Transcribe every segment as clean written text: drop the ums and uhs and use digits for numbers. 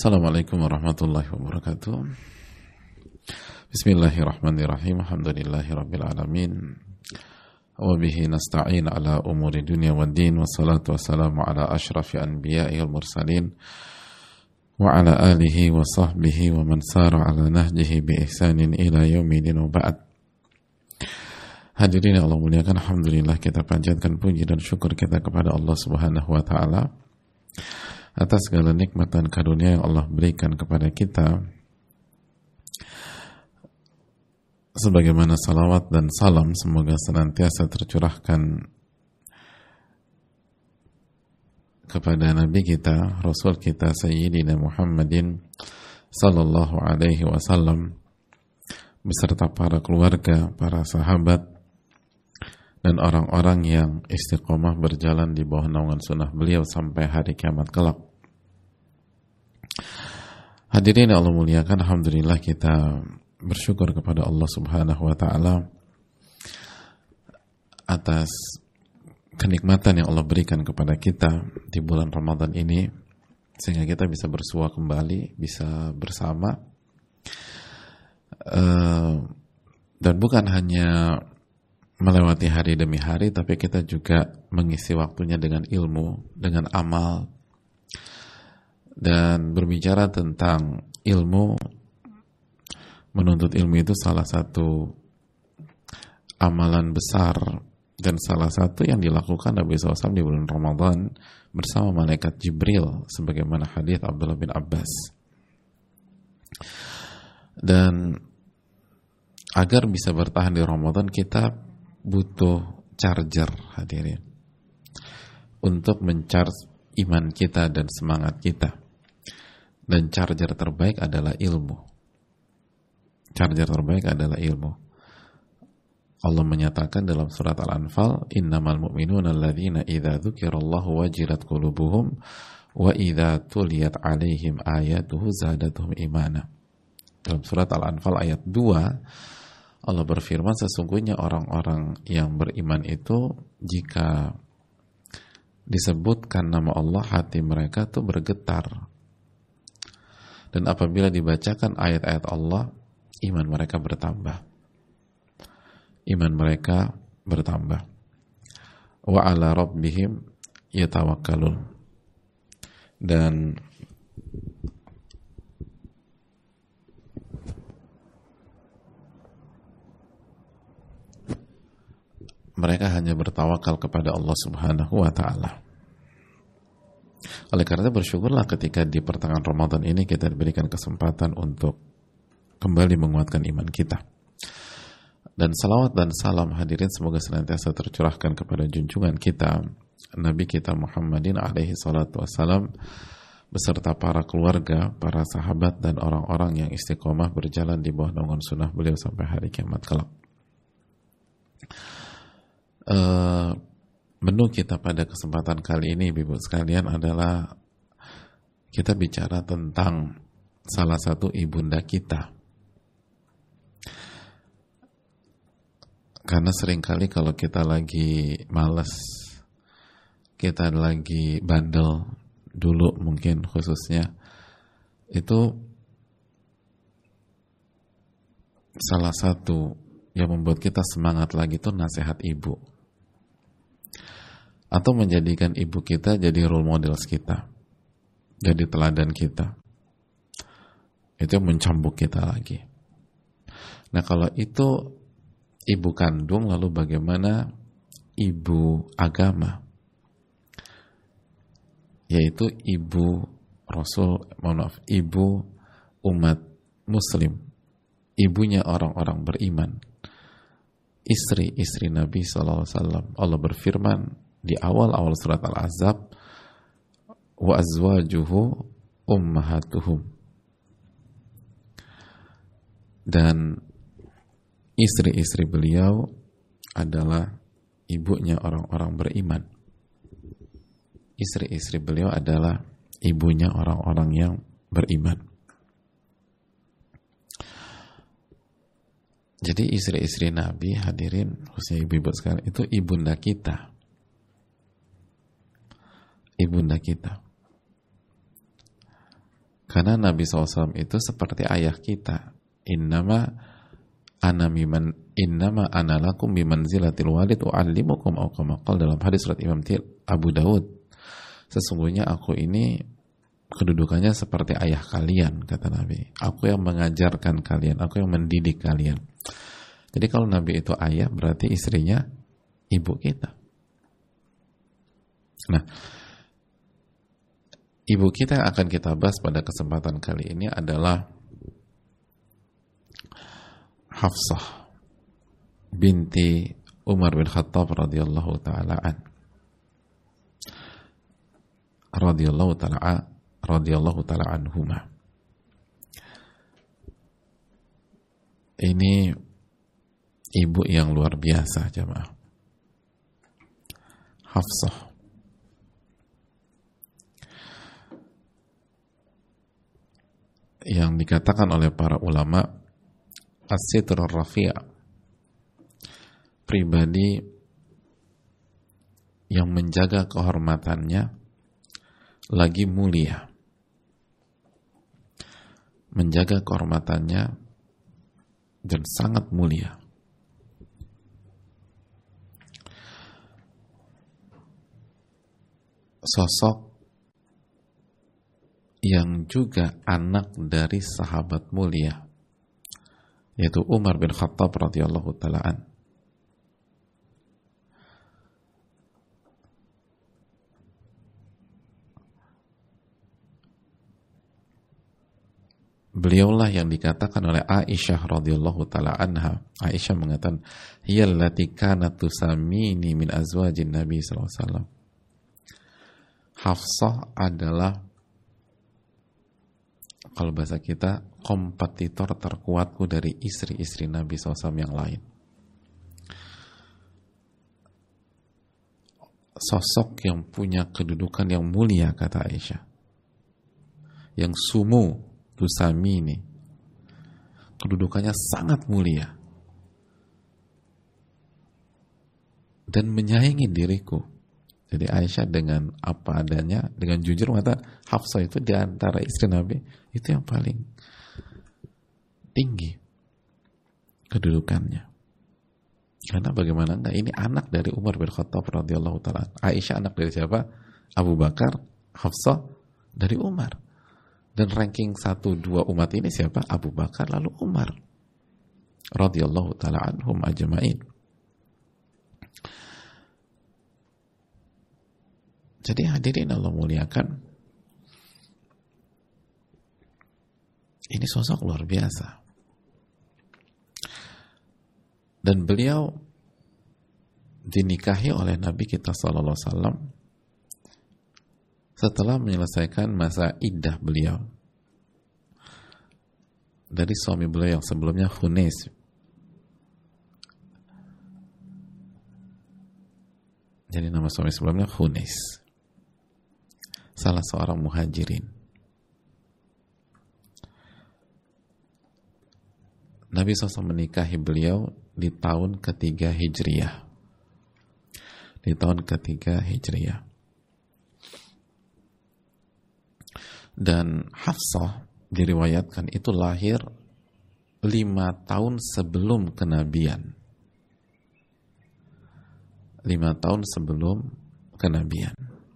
Assalamualaikum warahmatullahi wabarakatuh. Bismillahirrahmanirrahim. Alhamdulillahirabbil alamin. Wa bihi nasta'in ala umuri dunya waddin. Wassalatu wassalamu ala asyrafil anbiya'i wal mursalin wa ala alihi wa sahbihi wa man sara ala nahjihi bi ihsanin ila yaumil wa ba'd. Hadirin yang Allah muliakan, alhamdulillah kita panjatkan puji dan syukur kita kepada Allah Subhanahu wa taala atas segala nikmat dan karunia yang Allah berikan kepada kita. Sebagaimana salawat dan salam semoga senantiasa tercurahkan kepada Nabi kita, Rasul kita, Sayyidina Muhammadin sallallahu alaihi wasallam beserta para keluarga, para sahabat dan orang-orang yang istiqomah berjalan di bawah naungan sunnah beliau sampai hari kiamat kelak. Hadirin yang Allah muliakan, alhamdulillah kita bersyukur kepada Allah Subhanahu wa taala atas kenikmatan yang Allah berikan kepada kita di bulan Ramadan ini sehingga kita bisa bersua kembali, bisa bersama, dan bukan hanya melewati hari demi hari, tapi kita juga mengisi waktunya dengan ilmu, dengan amal. Dan berbicara tentang ilmu, menuntut ilmu itu salah satu amalan besar dan salah satu yang dilakukan Nabi SAW di bulan Ramadan bersama malaikat Jibril, sebagaimana hadits Abdullah bin Abbas. Dan agar bisa bertahan di Ramadan, kita butuh charger, hadirin, untuk mencharge iman kita dan semangat kita. Dan charger terbaik adalah ilmu. Charger terbaik adalah ilmu. Allah menyatakan dalam surat Al-Anfal, innamal mu'minuna alladzina idza dzukirallahu wajilat qulubuhum wa idza tuliyat 'alaihim ayatuhu zadatuhum imana. Dalam surat Al-Anfal ayat 2, Allah berfirman, sesungguhnya orang-orang yang beriman itu jika disebutkan nama Allah, hati mereka tuh bergetar. Dan apabila dibacakan ayat-ayat Allah, iman mereka bertambah. Iman mereka bertambah. Wa ala rabbihim yatawakkalun. Dan mereka hanya bertawakal kepada Allah Subhanahu wa ta'ala. Oleh karena itu bersyukurlah ketika di pertengahan Ramadan ini kita diberikan kesempatan untuk kembali menguatkan iman kita. Dan salawat dan salam, hadirin, semoga senantiasa tercurahkan kepada junjungan kita, Nabi kita Muhammadin alaihi salatu wassalam, beserta para keluarga, para sahabat, dan orang-orang yang istiqomah berjalan di bawah naungan sunnah beliau sampai hari kiamat kelak. Menu kita pada kesempatan kali ini, Ibu sekalian, adalah kita bicara tentang salah satu ibunda kita. Karena seringkali kalau kita lagi malas, kita lagi bandel, dulu mungkin khususnya, itu salah satu yang membuat kita semangat lagi itu nasihat ibu. Atau menjadikan ibu kita jadi role model kita, jadi teladan kita. Itu yang mencambuk kita lagi. Nah, kalau itu ibu kandung, lalu bagaimana ibu agama? Yaitu ibu Rasul, ibu umat muslim, ibunya orang-orang beriman, istri-istri Nabi SAW. Allah berfirman di awal-awal surat Al-Ahzab, wa azwajuhu ummahatuhum. Dan istri-istri beliau adalah ibunya orang-orang beriman. Istri-istri beliau adalah ibunya orang-orang yang beriman. Jadi istri-istri Nabi, hadirin, khususnya ibu-ibu sekalian, itu ibunda kita. Ibunda kita. Karena Nabi SAW itu seperti ayah kita. Innama ana lakum bimanzilatil walid u'allimukum aw kama qala dalam hadis surat Imam Abu Daud. Sesungguhnya aku ini kedudukannya seperti ayah kalian, kata Nabi. Aku yang mengajarkan kalian, aku yang mendidik kalian. Jadi kalau Nabi itu ayah, berarti istrinya ibu kita. Nah, ibu kita yang akan kita bahas pada kesempatan kali ini adalah Hafsah binti Umar bin Khattab radhiyallahu taala anhuma. Ini ibu yang luar biasa, jemaah. Hafsah yang dikatakan oleh para ulama as-sitrur rafi', pribadi yang menjaga kehormatannya lagi mulia, menjaga kehormatannya dan sangat mulia. Sosok yang juga anak dari sahabat mulia, yaitu Umar bin Khattab radhiyallahu ta'ala an. Beliaulah yang dikatakan oleh Aisyah radhiyallahu ta'ala anha. Aisyah mengatakan, "Hiyallati kanat tusamini min azwajin Nabi sallallahu alaihi wasallam." Hafsah adalah, kalau bahasa kita, kompetitor terkuatku dari istri-istri Nabi SAW yang lain. Sosok yang punya kedudukan yang mulia, kata Aisyah. Yang sumu, tusamini, kedudukannya sangat mulia. Dan menyayangi diriku. Jadi Aisyah dengan apa adanya, dengan jujur mengatakan Hafsah itu di antara istri Nabi itu yang paling tinggi kedudukannya. Karena bagaimana enggak, ini anak dari Umar bin Khattab radhiyallahu ta'ala. Aisyah anak dari siapa? Abu Bakar, Hafsah dari Umar. Dan ranking 1-2 umat ini siapa? Abu Bakar lalu Umar radhiyallahu ta'ala anhum ajma'in. Jadi hadirin Allah muliakan, ini sosok luar biasa. Dan beliau dinikahi oleh Nabi kita sallallahu alaihi wasallam setelah menyelesaikan masa iddah beliau dari suami beliau yang sebelumnya, Hunais. Jadi nama suami sebelumnya Hunais, salah seorang muhajirin. Nabi SAW menikahi beliau di tahun ketiga Hijriyah. Di tahun ketiga Hijriyah. Dan Hafsah diriwayatkan itu lahir 5 tahun sebelum kenabian. 5 tahun sebelum kenabian.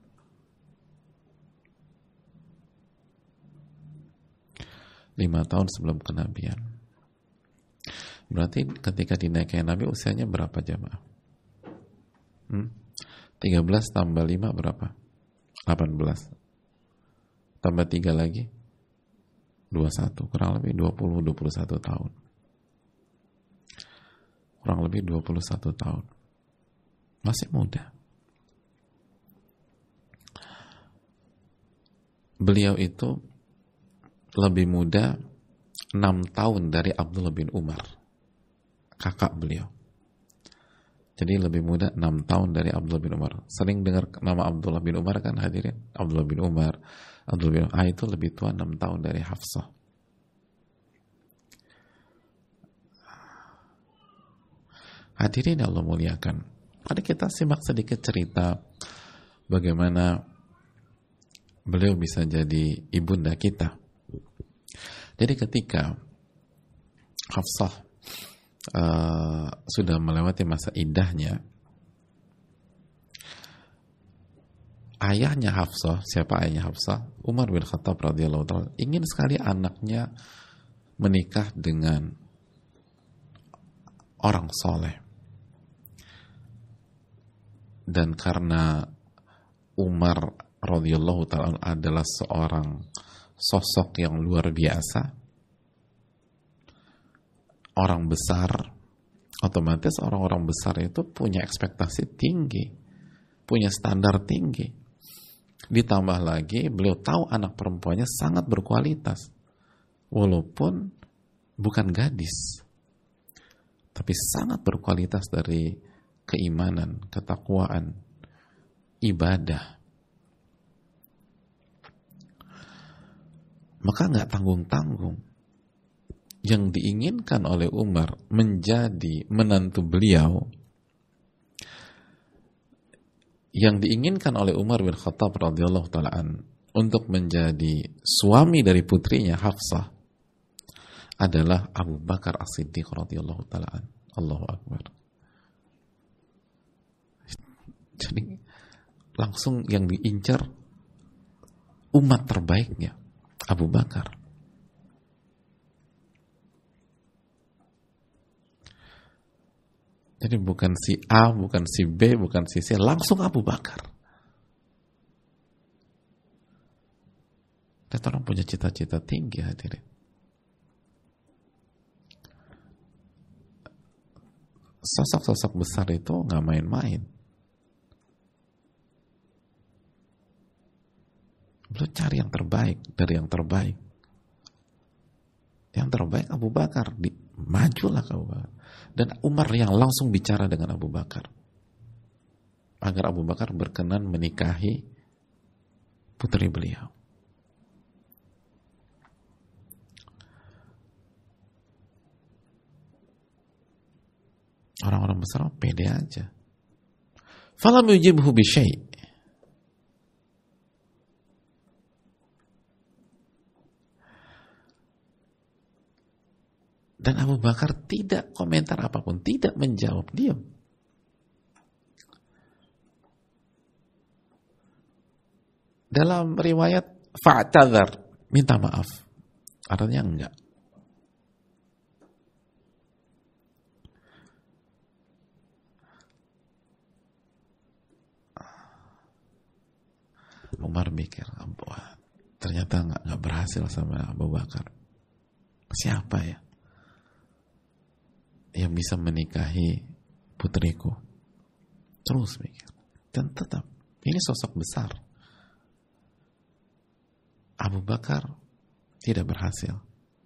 Sebelum kenabian. Berarti ketika dinikahi Nabi usianya berapa, jamaah? 13 tambah 5 berapa? 18. Tambah 3 lagi 21, kurang lebih 21 tahun. Kurang lebih 21 tahun. Masih muda. Beliau itu lebih muda 6 tahun dari Abdullah bin Umar, kakak beliau. Jadi lebih muda 6 tahun dari Abdullah bin Umar. Sering dengar nama Abdullah bin Umar kan, hadirin? Abdullah bin Umar, Abdullah bin Umar itu lebih tua 6 tahun dari Hafsah. Hadirin Allah muliakan, mari kita simak sedikit cerita bagaimana beliau bisa jadi ibunda kita. Jadi ketika Hafsah sudah melewati masa iddahnya, ayahnya Hafsah, siapa ayahnya Hafsah? Umar bin Khattab radhiyallahu taala ingin sekali anaknya menikah dengan orang soleh. Dan karena Umar radhiyallahu taala adalah seorang sosok yang luar biasa, orang besar, otomatis orang-orang besar itu punya ekspektasi tinggi, punya standar tinggi. Ditambah lagi beliau tahu anak perempuannya sangat berkualitas, walaupun bukan gadis, tapi sangat berkualitas dari keimanan, ketakwaan, ibadah. Maka nggak tanggung-tanggung. Yang diinginkan oleh Umar menjadi menantu beliau, yang diinginkan oleh Umar bin Khattab radhiyallahu ta'ala untuk menjadi suami dari putrinya Hafsah adalah Abu Bakar As-Siddiq radhiyallahu ta'ala. Allahu Akbar. Jadi langsung yang diincar umat terbaiknya Abu Bakar. Jadi bukan si A, bukan si B, bukan si C, langsung Abu Bakar. Dan orang punya cita-cita tinggi hadirin. Sosok-sosok besar itu nggak main-main. Beliau cari yang terbaik dari yang terbaik. Yang terbaik Abu Bakar, majulah ke Abu Bakar. Dan Umar yang langsung bicara dengan Abu Bakar agar Abu Bakar berkenan menikahi putri beliau. Orang-orang besar pede aja. Falam yujibhu bi syai'. Dan Abu Bakar tidak komentar apapun, tidak menjawab, diam. Dalam riwayat fa'tadzar, minta maaf. Artinya enggak. Umar mikir, ternyata enggak berhasil sama Abu Bakar. Siapa ya yang bisa menikahi putriku? Terus mikir. Dan tetap, ini sosok besar. Abu Bakar tidak berhasil.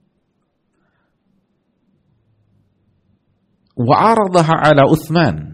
Wa aradaha ala Utsman.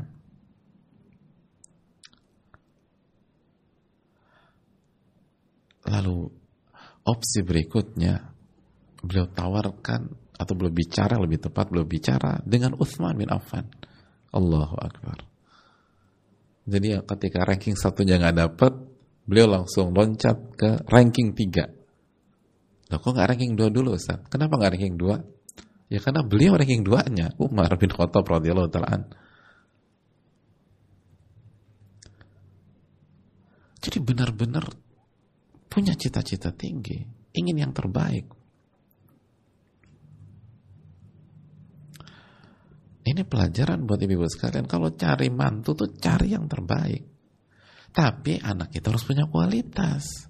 Lalu opsi berikutnya beliau tawarkan, atau belum bicara, lebih tepat belum bicara dengan Utsman bin Affan. Allahu Akbar. Jadi ketika ranking satunya nggak dapat, beliau langsung loncat ke ranking 3. Loh, kok nggak ranking 2 dulu Ustaz? Kenapa nggak ranking 2? Ya karena beliau ranking 2-nya Umar bin Khattab radhiyallahu ta'ala. Jadi benar-benar punya cita-cita tinggi, ingin yang terbaik. Ini pelajaran buat ibu-ibu sekalian. Kalau cari mantu tuh cari yang terbaik. Tapi anak kita harus punya kualitas.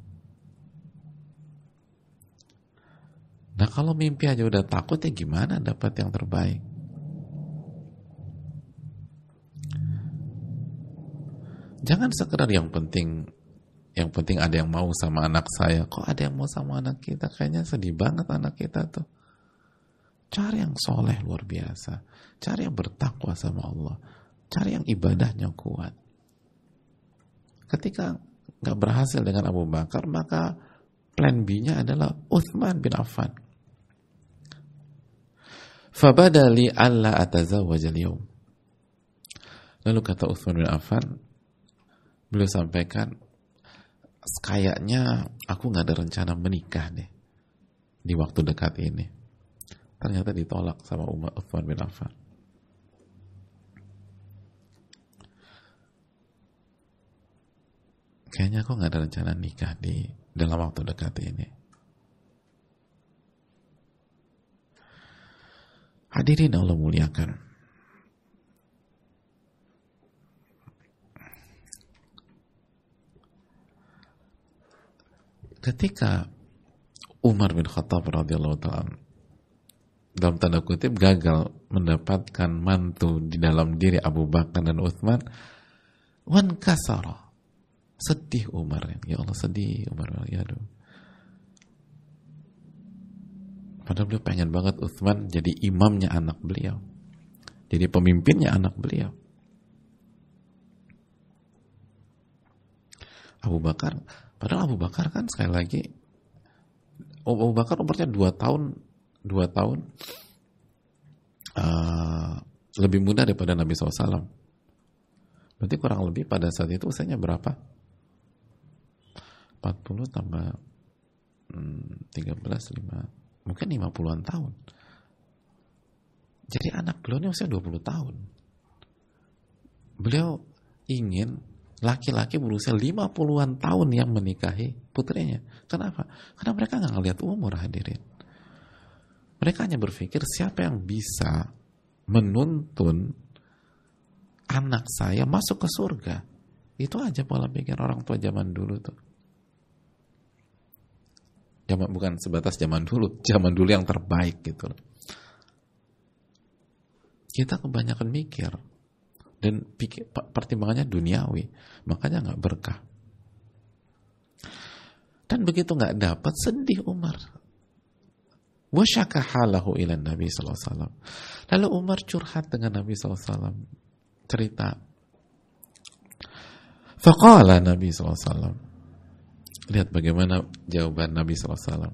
Nah kalau mimpi aja udah takut, ya gimana dapat yang terbaik? Jangan sekedar yang penting ada yang mau sama anak saya. Kok ada yang mau sama anak kita? Kayaknya sedih banget anak kita tuh. Cari yang soleh luar biasa. Cari yang bertakwa sama Allah. Cari yang ibadahnya kuat. Ketika gak berhasil dengan Abu Bakar, maka plan B-nya adalah Utsman bin Affan. Fabadali alla atazawwaj al-yawm. Lalu kata Utsman bin Affan, beliau sampaikan, kayaknya aku gak ada rencana menikah deh. di waktu dekat ini. Ternyata ditolak sama Utsman bin Affan. Kayaknya aku nggak ada rencana nikah di dalam waktu dekat ini. Hadirin Allah muliakan. Ketika Umar bin Khattab radhiyallahu ta'ala dalam tanda kutip gagal mendapatkan mantu di dalam diri Abu Bakar dan Utsman, wan kasara, sedih Umar, ya Allah sedih Umar, ya aduh. Padahal beliau pengen banget Utsman jadi imamnya anak beliau, jadi pemimpinnya anak beliau. Abu Bakar, padahal Abu Bakar kan sekali lagi, Abu Bakar umurnya 2 tahun lebih muda daripada Nabi SAW. Berarti kurang lebih pada saat itu usianya berapa? 40 tambah 13, 5, mungkin 50-an tahun. Jadi anak beliau ini usia 20 tahun. Beliau ingin laki-laki berusia 50-an tahun yang menikahi putrinya. Kenapa? Karena mereka nggak ngelihat umur, hadirin. Mereka hanya berpikir siapa yang bisa menuntun anak saya masuk ke surga. Itu aja pola pikir orang tua zaman dulu tuh. Bukan sebatas zaman dulu yang terbaik gitu loh. Kita kebanyakan mikir dan pertimbangannya duniawi, makanya nggak berkah. Dan begitu nggak dapat, sedih Umar. Wasyaka halahu ila Nabi SAW. Lalu Umar curhat dengan Nabi SAW, cerita. Faqala Nabi SAW. Lihat bagaimana jawaban Nabi SAW.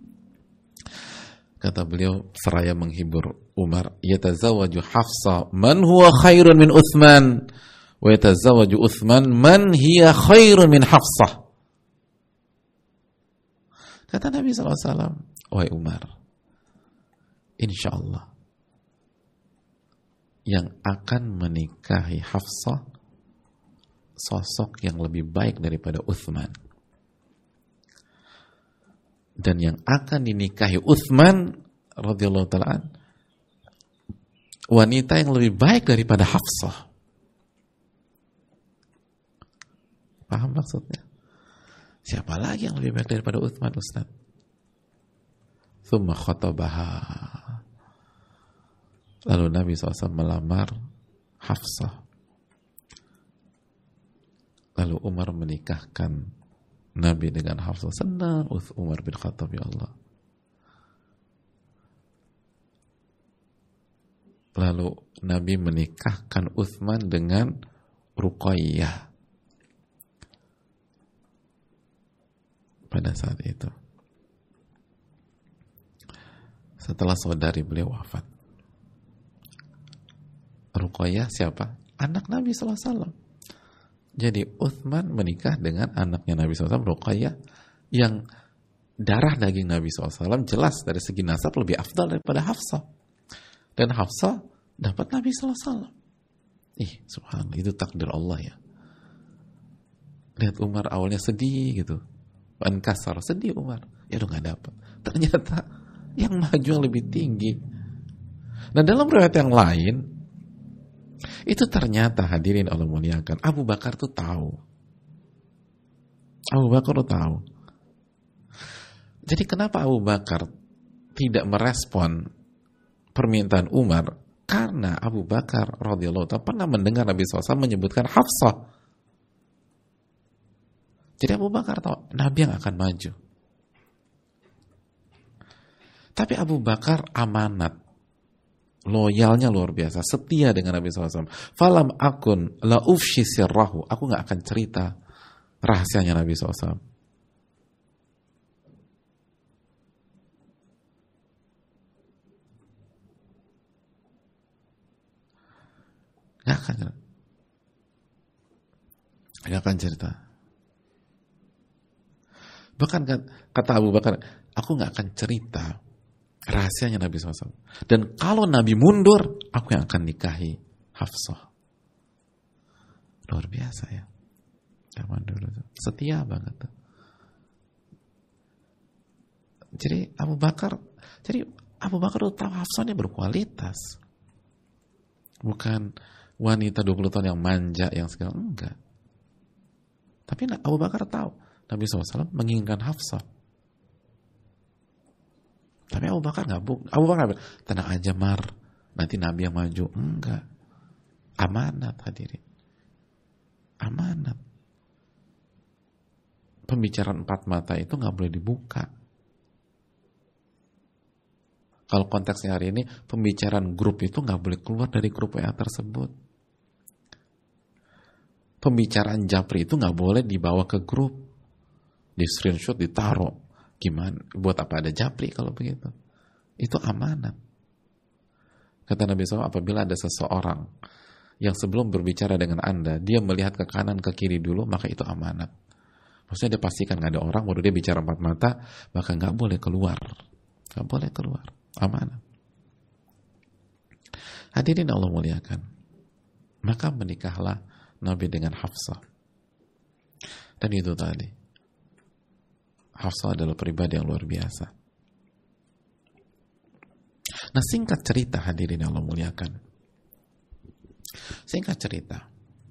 Kata beliau seraya menghibur Umar, yatazawwaju Hafsa man huwa khairun min Utsman wa yatazawwaju Utsman man hiya khairun min Hafsah. Kata Nabi SAW, wahai Umar, insyaallah yang akan menikahi Hafsah sosok yang lebih baik daripada Utsman. Dan yang akan dinikahi Utsman radhiyallahu ta'ala wanita yang lebih baik daripada Hafsah. Paham maksudnya? Siapa lagi yang lebih baik daripada Utsman, Ustaz? Tsumma khatabaha. Lalu Nabi SAW melamar Hafsah. Lalu Umar menikahkan Nabi dengan Hafsah. Senang Umar bin Khattab, ya Allah. Lalu Nabi menikahkan Utsman dengan Ruqayyah pada saat itu, setelah saudari beliau wafat. Ruqayyah siapa? Anak Nabi SAW. Jadi Utsman menikah dengan anaknya Nabi SAW, Ruqayyah, yang darah daging Nabi SAW jelas dari segi nasab lebih afdal daripada Hafsah. Dan Hafsah dapat Nabi SAW. Subhanallah, itu takdir Allah ya. Lihat Umar awalnya sedih gitu, Ankasar, sedih Umar, ya udah gak dapat. Ternyata yang maju yang lebih tinggi. Dan dalam riwayat yang lain, itu ternyata, hadirin Allah muliakan, Abu Bakar tuh tahu. Abu Bakar tuh tahu. Jadi kenapa Abu Bakar tidak merespon permintaan Umar? Karena Abu Bakar radhiyallahu ta'ala pernah mendengar Nabi SAW menyebutkan Hafsah. Jadi Abu Bakar tahu Nabi yang akan maju. Tapi Abu Bakar amanat, loyalnya luar biasa, setia dengan Nabi SAW. Falam akun la ufshi sirrahu, aku gak akan cerita rahasianya Nabi SAW. Gak akan cerita. Bahkan kata Abu Bakar, aku nggak akan cerita rahasianya Nabi SAW. Dan kalau Nabi mundur, aku yang akan nikahi Hafsah. Luar biasa ya. Zaman dulu tuh. Setia banget tuh. Jadi Abu Bakar tuh tahu Hafsah ini berkualitas. Bukan wanita 20 tahun yang manja, yang segala, enggak. Tapi Abu Bakar tahu Nabi SAW menginginkan Hafsah. Tapi Abu Bakar bilang, tenang aja Mar, nanti Nabi yang maju. Enggak. Amanat hadirin. Amanat. Pembicaraan 4 mata itu nggak boleh dibuka. Kalau konteksnya hari ini, pembicaraan grup itu nggak boleh keluar dari grup WA tersebut. Pembicaraan japri itu nggak boleh dibawa ke grup, di screenshot, ditaruh. Gimana? Buat apa ada japri kalau begitu? Itu amanat. Kata Nabi SAW, apabila ada seseorang yang sebelum berbicara dengan Anda, dia melihat ke kanan, ke kiri dulu, maka itu amanat. Maksudnya dia pastikan nggak ada orang, baru dia bicara 4 mata, maka nggak boleh keluar. Nggak boleh keluar. Amanat. Hadirin Allah muliakan. Maka menikahlah Nabi dengan Hafsah. Dan itu tadi. Hafsah adalah pribadi yang luar biasa. Nah, singkat cerita hadirin Allah muliakan. Singkat cerita.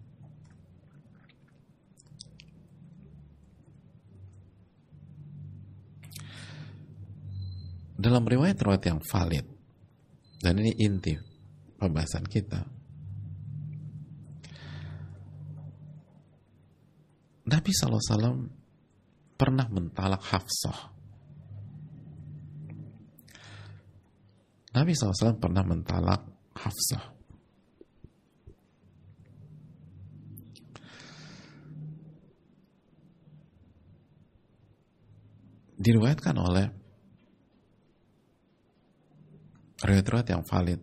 Dalam riwayat-riwayat yang valid, dan ini inti pembahasan kita, Nabi SAW pernah mentalak Hafsah. Nabi SAW pernah mentalak Hafsah. Diriwayatkan oleh riwayat-riwayat yang valid.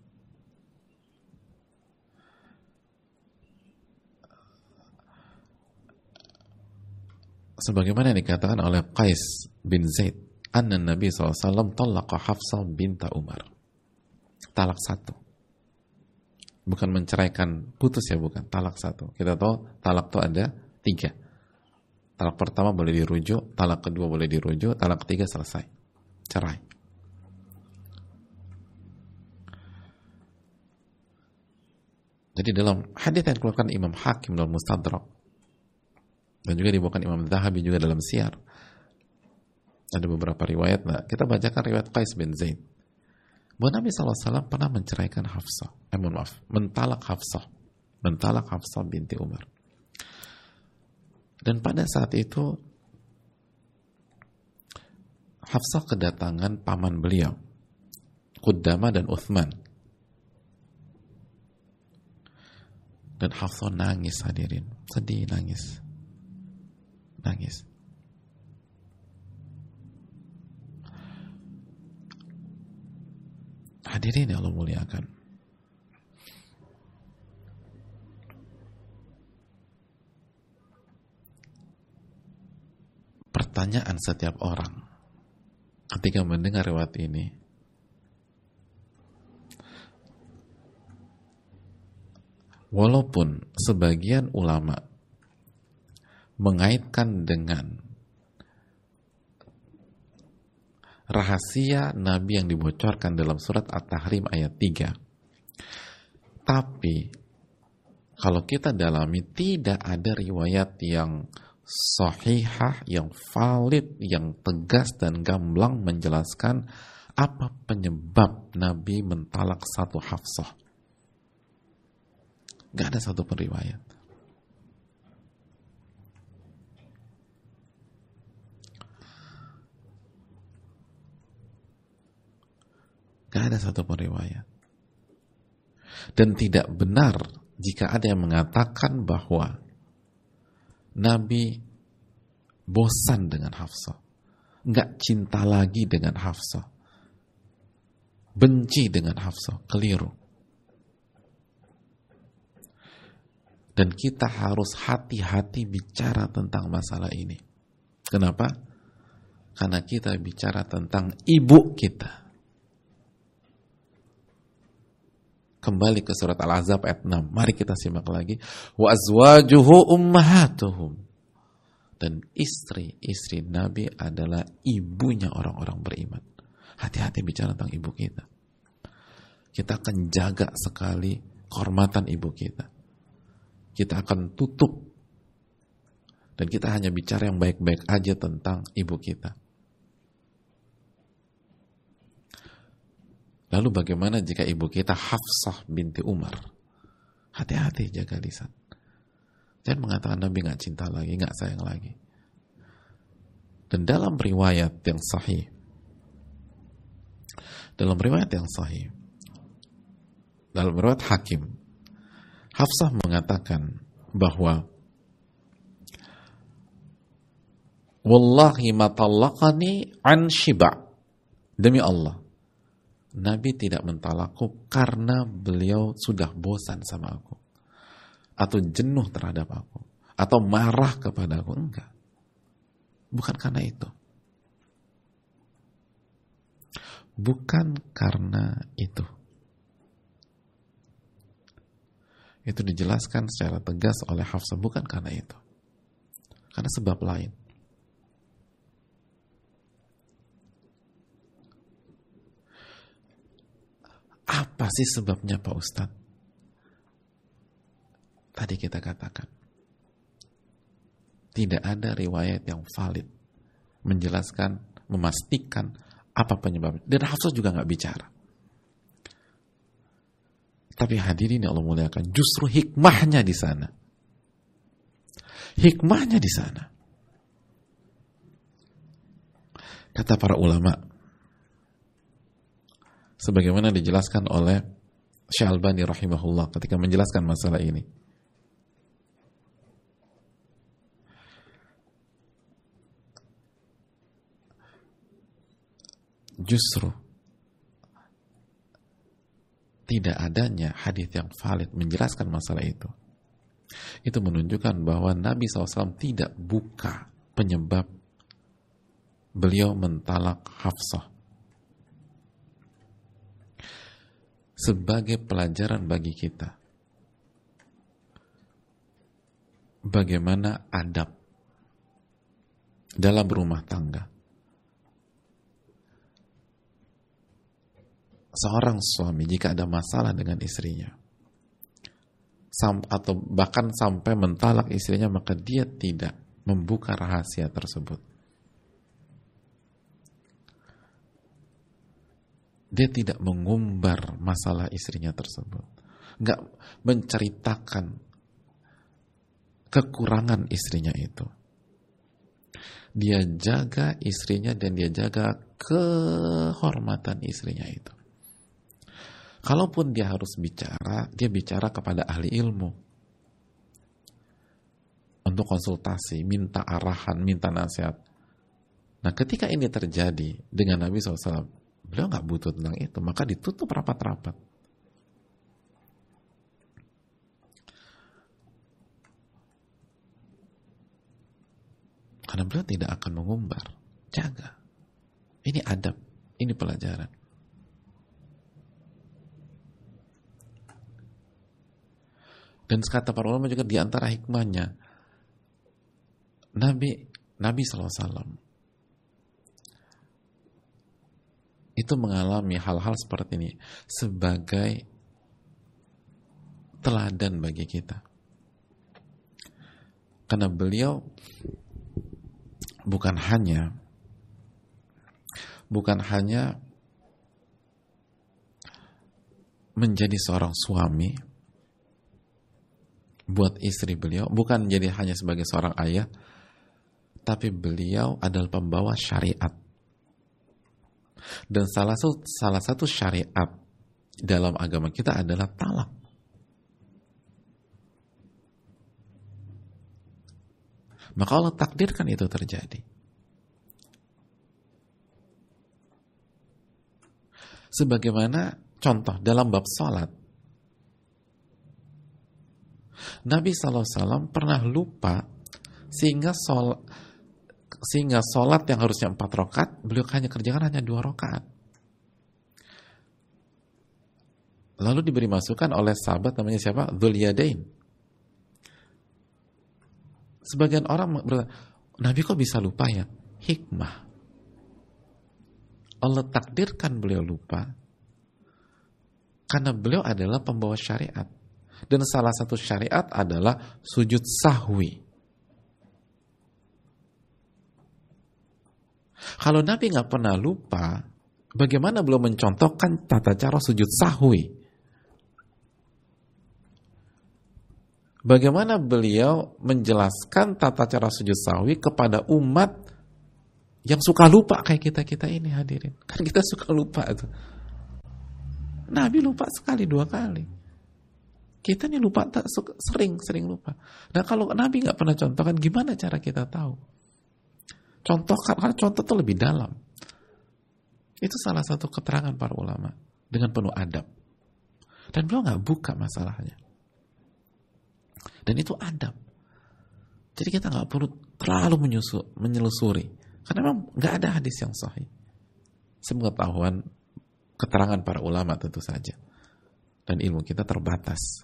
Sebagaimana yang dikatakan oleh Qais bin Zaid, anna Nabi SAW talaqa Hafsah binta Umar. Talak 1. Bukan menceraikan, putus ya, bukan. Talak 1. Kita tahu talak itu ada 3. Talak pertama boleh dirujuk, talak kedua boleh dirujuk, talak ketiga selesai. Cerai. Jadi dalam hadits yang dikeluarkan Imam Hakim dalam Mustadrak, dan juga dibawakan Imam Zahabi juga dalam Siyar, ada beberapa riwayat. Nah, kita bacakan riwayat Qais bin Zaid bahwa Nabi SAW pernah menceraikan Hafsah, mentalak Hafsah binti Umar. Dan pada saat itu Hafsah kedatangan paman beliau, Qudamah dan Uthman. Dan Hafsah nangis hadirin, sedih, nangis. Hadirin yang Allah muliakan. Pertanyaan setiap orang ketika mendengar riwayat ini, walaupun sebagian ulama mengaitkan dengan rahasia Nabi yang dibocorkan dalam surat At-Tahrim ayat 3, tapi kalau kita dalami, tidak ada riwayat yang sahihah, yang valid, yang tegas dan gamblang menjelaskan apa penyebab Nabi mentalak satu Hafsah. Gak ada satu pun riwayat. Gak ada satu pun riwayat. Dan tidak benar jika ada yang mengatakan bahwa Nabi bosan dengan Hafsah, gak cinta lagi dengan Hafsah, benci dengan Hafsah. Keliru. Dan kita harus hati-hati bicara tentang masalah ini. Kenapa? karena kita bicara tentang ibu kita. Kembali ke surat Al-Ahzab ayat 6. Mari kita simak lagi. Wa azwajuhu ummahatuhum. Dan istri-istri Nabi adalah ibunya orang-orang beriman. Hati-hati bicara tentang ibu kita. Kita akan jaga sekali kehormatan ibu kita. Kita akan tutup. Dan kita hanya bicara yang baik-baik aja tentang ibu kita. Lalu bagaimana jika ibu kita Hafsah binti Umar? Hati-hati jaga lisan. Jangan mengatakan Nabi gak cinta lagi, gak sayang lagi. Dan dalam riwayat yang sahih, dalam riwayat Hakim, Hafsah mengatakan bahwa Wallahi ma talaqani an shiba. Demi Allah, Nabi tidak mentalakku karena beliau sudah bosan sama aku, atau jenuh terhadap aku, atau marah kepada aku. Enggak. Bukan karena itu. Bukan karena itu. Itu dijelaskan secara tegas oleh Hafsah, bukan karena itu. Karena sebab lain. Apa sih sebabnya Pak Ustadz? Tadi kita katakan, tidak ada riwayat yang valid menjelaskan, memastikan apa penyebabnya. Dan Hafsah juga nggak bicara. Tapi hadirin yang Allah muliakan, justru hikmahnya di sana. Hikmahnya di sana. Kata para ulama, sebagaimana dijelaskan oleh Syekh Albani rahimahullah ketika menjelaskan masalah ini. Justru tidak adanya hadis yang valid menjelaskan masalah itu. Itu menunjukkan bahwa Nabi SAW tidak buka penyebab beliau mentalak Hafsah. Sebagai pelajaran bagi kita, bagaimana adab dalam rumah tangga. Seorang suami jika ada masalah dengan istrinya, atau bahkan sampai mentalak istrinya, maka dia tidak membuka rahasia tersebut. Dia tidak mengumbar masalah istrinya tersebut, nggak menceritakan kekurangan istrinya itu. Dia jaga istrinya dan dia jaga kehormatan istrinya itu. Kalaupun dia harus bicara, dia bicara kepada ahli ilmu untuk konsultasi, minta arahan, minta nasihat. Nah, ketika ini terjadi dengan Nabi SAW, beliau nggak butuh tentang itu, maka ditutup rapat-rapat. Karena beliau tidak akan mengumbar. Jaga. Ini adab, ini pelajaran. Dan kata para ulama juga di antara hikmahnya, Nabi SAW itu mengalami hal-hal seperti ini sebagai teladan bagi kita. Karena beliau bukan hanya menjadi seorang suami buat istri beliau, bukan menjadi hanya sebagai seorang ayah, tapi beliau adalah pembawa syariat. Dan salah satu syariat dalam agama kita adalah talak. Maka Allah takdirkan itu terjadi. Sebagaimana contoh dalam bab salat, Nabi SAW pernah lupa sehingga Sehingga sholat yang harusnya 4 rakaat, beliau kerjakan hanya 2 rakaat. Lalu diberi masukan oleh sahabat namanya siapa? Dzul Yadain. Sebagian orang berkata, Nabi kok bisa lupa ya? Hikmah. Allah takdirkan beliau lupa karena beliau adalah pembawa syariat. Dan salah satu syariat adalah sujud sahwi. Kalau Nabi nggak pernah lupa, bagaimana beliau mencontohkan tata cara sujud sahwi? Bagaimana beliau menjelaskan tata cara sujud sahwi kepada umat yang suka lupa kayak kita-kita ini, hadirin. Kan kita suka lupa itu. Nabi lupa sekali 2 kali. Kita nih lupa sering lupa. Nah kalau Nabi nggak pernah contohkan, gimana cara kita tahu? Contohkan, karena contoh itu lebih dalam. Itu salah satu keterangan para ulama dengan penuh adab. Dan beliau nggak buka masalahnya. Dan itu adab. Jadi kita nggak perlu terlalu menyelusuri, karena memang nggak ada hadis yang sahih. Sepengetahuan keterangan para ulama tentu saja, dan ilmu kita terbatas.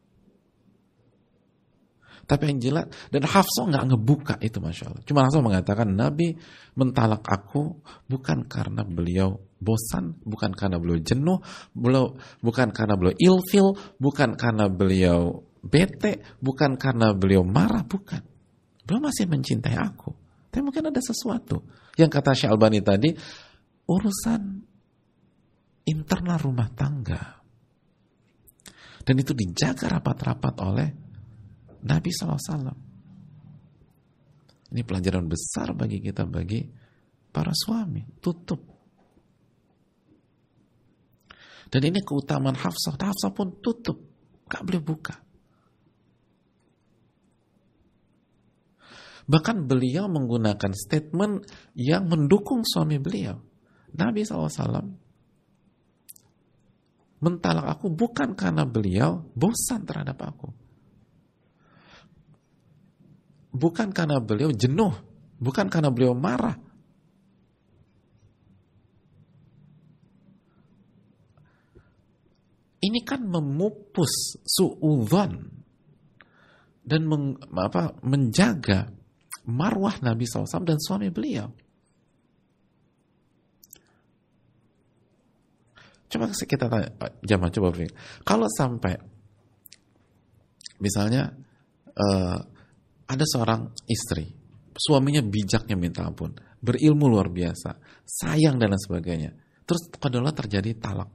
Tapi yang jelas, dan Hafsah nggak ngebuka itu, masya Allah. Cuma langsung mengatakan Nabi mentalak aku bukan karena beliau bosan, bukan karena beliau jenuh, bukan karena beliau ilfil, bukan karena beliau bete, bukan karena beliau marah, bukan. Beliau masih mencintai aku. Tapi mungkin ada sesuatu. Yang kata Syekh Albani tadi, urusan internal rumah tangga. Dan itu dijaga rapat-rapat oleh Nabi SAW. Ini pelajaran besar bagi kita, bagi para suami. Tutup. Dan ini keutamaan Hafsah. Hafsah pun tutup. Gak boleh buka. Bahkan beliau menggunakan statement yang mendukung suami beliau. Nabi SAW mentalak aku bukan karena beliau bosan terhadap aku. Bukan karena beliau jenuh. Bukan karena beliau marah. Ini kan memupus su'udzon dan menjaga marwah Nabi SAW dan suami beliau. Coba kita tanya, Jamal, coba berpikir. Kalau sampai misalnya ada seorang istri, suaminya bijaknya minta ampun, berilmu luar biasa, sayang dan lain sebagainya, terus kemudian terjadi talak.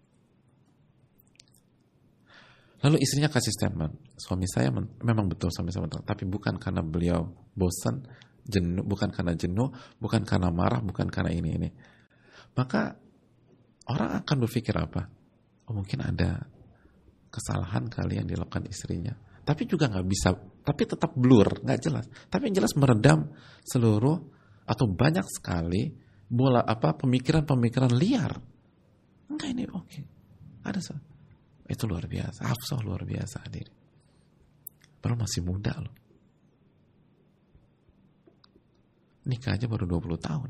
Lalu istrinya kasih statement, suami saya memang betul suami saya betul, tapi bukan karena beliau bosan, jenuh, bukan karena jenuh, bukan karena marah, bukan karena ini. Maka orang akan berpikir apa? Oh, mungkin ada kesalahan kali yang dilakukan istrinya. Tapi juga nggak bisa, tapi tetap blur, nggak jelas. Tapi yang jelas meredam seluruh atau banyak sekali pemikiran-pemikiran liar. Enggak, ini oke. Ada so. Itu luar biasa. Hafsah luar biasa, hadir. Baru masih muda loh. Nikah aja baru 20 tahun.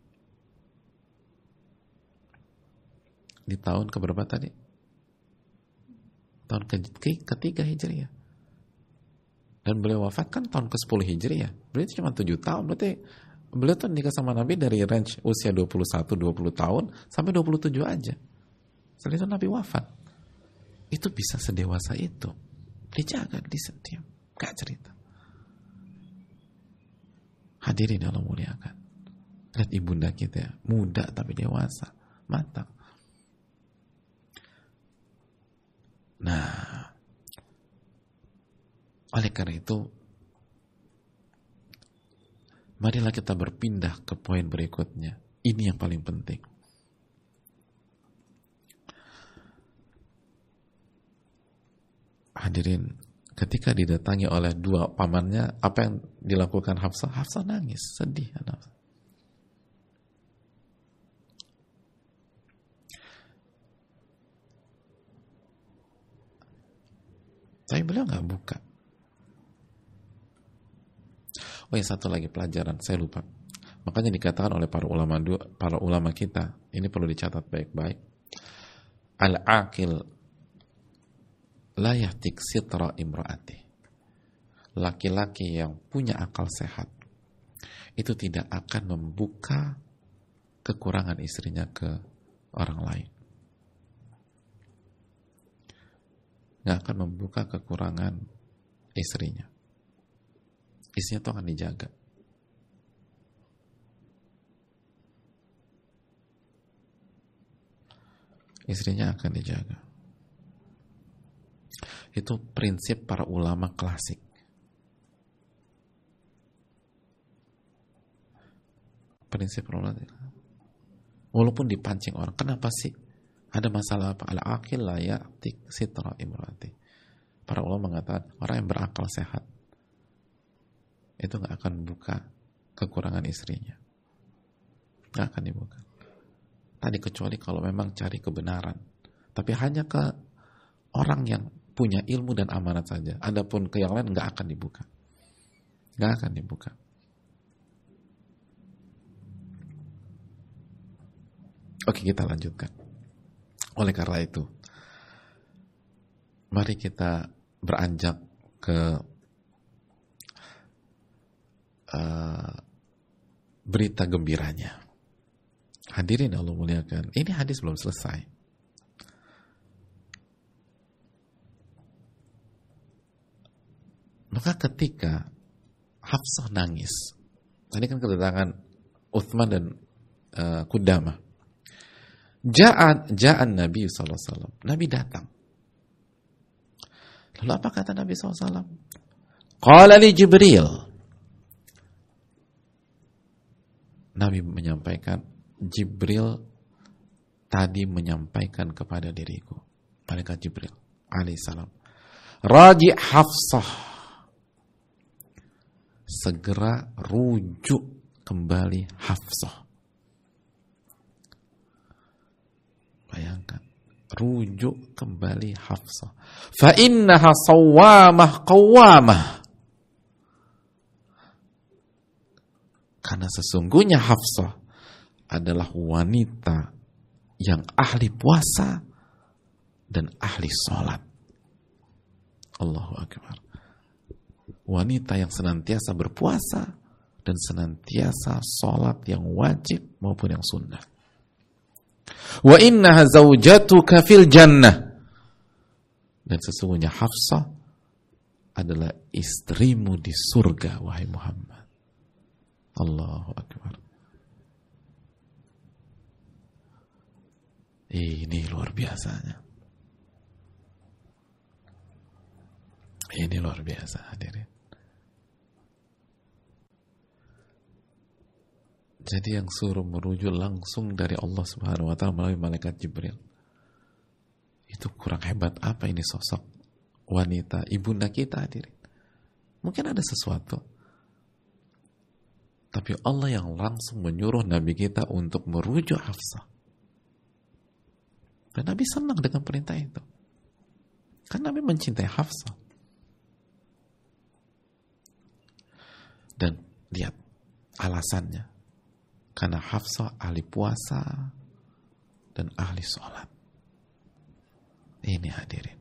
Di tahun keberapa tadi? Tahun ketiga Hijriah. Dan beliau wafat kan tahun ke-10 Hijriah. Beliau itu cuma 7 tahun. Berarti beliau tuh nikah sama Nabi dari range usia 21-20 tahun sampai 27 aja. Setelah itu Nabi wafat. Itu bisa sedewasa itu. Dijaga, diam, gak cerita. Hadirin Allah muliakan. Lihat ibunda kita ya, muda tapi dewasa, matang. Nah, oleh karena itu, marilah kita berpindah ke poin berikutnya. Ini yang paling penting. Hadirin, ketika didatangi oleh 2 pamannya, apa yang dilakukan Hafsah? Hafsah nangis, sedih. Tapi beliau nggak buka. Oh ya, satu lagi pelajaran, saya lupa. Makanya dikatakan oleh para ulama kita, ini perlu dicatat baik-baik. Al-aqil la yahtik sitra imraati. Laki-laki yang punya akal sehat itu tidak akan membuka kekurangan istrinya ke orang lain. Nggak akan membuka kekurangan istrinya. Istrinya itu akan dijaga. Istrinya akan dijaga. Itu prinsip para ulama klasik. Prinsip para ulama. Walaupun dipancing orang, kenapa sih? Ada masalah apa? Al-aqil la ya'tik sitra imrati. Para ulama mengatakan, orang yang berakal sehat itu gak akan buka kekurangan istrinya. Gak akan dibuka. Tadi kecuali kalau memang cari kebenaran. Tapi hanya ke orang yang punya ilmu dan amanat saja. Adapun ke yang lain gak akan dibuka. Gak akan dibuka. Oke, kita lanjutkan. Oleh karena itu, mari kita beranjak ke berita gembiranya. Hadirin Allah muliakan. Ini hadis belum selesai. Maka ketika Hafsah nangis, tadi kan kedatangan Uthman dan Qudamah. Ja'an Nabi SAW. Nabi datang. Lalu apa kata Nabi SAW? Qala li Jibril. Nabi menyampaikan, Jibril tadi menyampaikan kepada diriku. Malaikat Jibril alaihissalam. Raji Hafsah. Segera rujuk kembali Hafsah. Bayangkan, rujuk kembali Hafsah. Fa innaha sawwamah qawwamah. Karena sesungguhnya Hafsah adalah wanita yang ahli puasa dan ahli sholat. Allahu Akbar. Wanita yang senantiasa berpuasa dan senantiasa sholat yang wajib maupun yang sunnah. Wa innaha zaujatuka fil jannah. Dan sesungguhnya Hafsah adalah istrimu di surga, wahai Muhammad. Allahu Akbar. Ini luar biasanya. Ini luar biasa, hadirin. Jadi yang suruh merujuk langsung dari Allah Subhanahu wa ta'ala melalui malaikat Jibril. Itu kurang hebat apa ini sosok wanita ibunda kita, hadirin. Mungkin ada sesuatu. Tapi Allah yang langsung menyuruh Nabi kita untuk merujuk Hafsah. Dan Nabi senang dengan perintah itu. Kan Nabi mencintai Hafsah. Dan lihat alasannya. Karena Hafsah ahli puasa dan ahli sholat. Ini hadirin.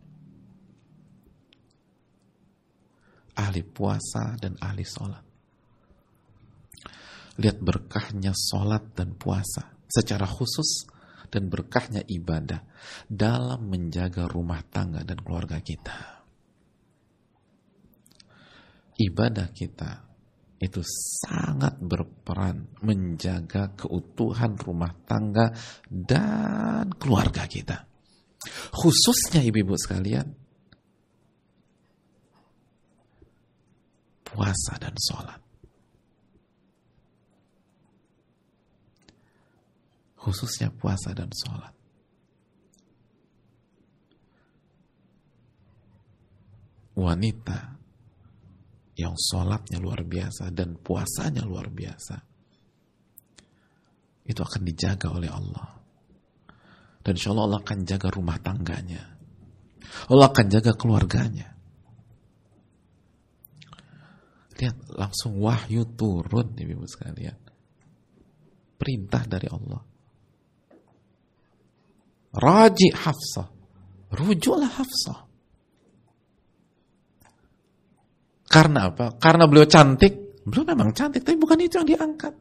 Ahli puasa dan ahli sholat. Lihat berkahnya sholat dan puasa secara khusus dan berkahnya ibadah dalam menjaga rumah tangga dan keluarga kita. Ibadah kita itu sangat berperan menjaga keutuhan rumah tangga dan keluarga kita. Khususnya ibu-ibu sekalian, puasa dan sholat. Khususnya puasa dan sholat. Wanita yang sholatnya luar biasa dan puasanya luar biasa, itu akan dijaga oleh Allah. Dan insya Allah Allah akan jaga rumah tangganya. Allah akan jaga keluarganya. Lihat, langsung wahyu turun, ibu sekalian. Perintah dari Allah. Raji Hafsah. Rujuklah Hafsah. Karena apa? Karena beliau cantik. Beliau memang cantik, tapi bukan itu yang diangkat.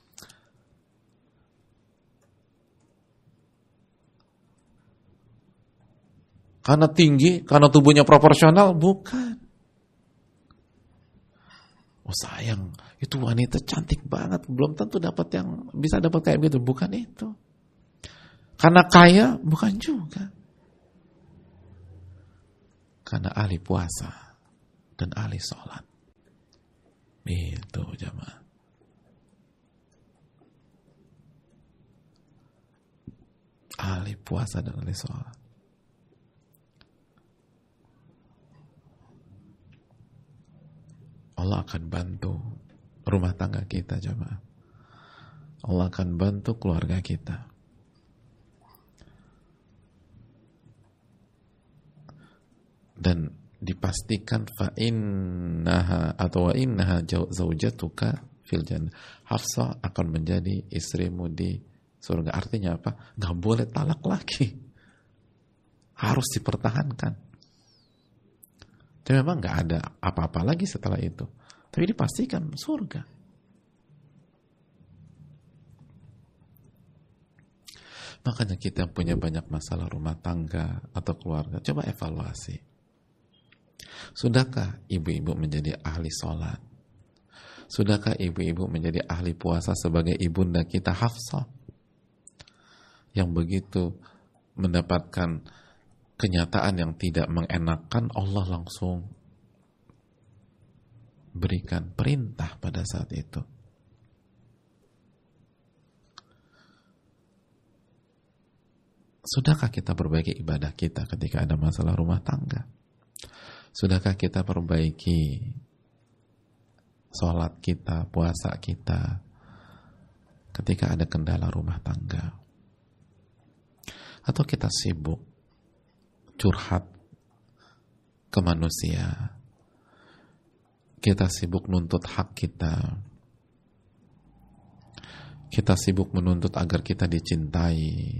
Karena tinggi, karena tubuhnya proporsional, bukan. Oh sayang, itu wanita cantik banget, belum tentu dapat yang bisa dapat kayak gitu, bukan itu. Karena kaya, bukan juga. Karena ahli puasa dan ahli sholat. Itu jamaah. Ahli puasa dan ahli sholat. Allah akan bantu rumah tangga kita, jamaah. Allah akan bantu keluarga kita. Dan dipastikan fa innaha atau wa innaha zaujatuka fil jannah. Hafsah akan menjadi istrimu di surga. Artinya apa? Gak boleh talak lagi. Harus dipertahankan. Dan memang gak ada apa-apa lagi setelah itu. Tapi dipastikan surga. Makanya kita punya banyak masalah rumah tangga atau keluarga. Coba evaluasi. Sudahkah ibu-ibu menjadi ahli sholat? Sudahkah ibu-ibu menjadi ahli puasa sebagai ibunda kita Hafsah? Yang begitu mendapatkan kenyataan yang tidak mengenakan, Allah langsung berikan perintah pada saat itu. Sudahkah kita perbaiki ibadah kita ketika ada masalah rumah tangga? Sudahkah kita perbaiki sholat kita, puasa kita ketika ada kendala rumah tangga? Atau kita sibuk curhat ke manusia, kita sibuk nuntut hak kita, kita sibuk menuntut agar kita dicintai.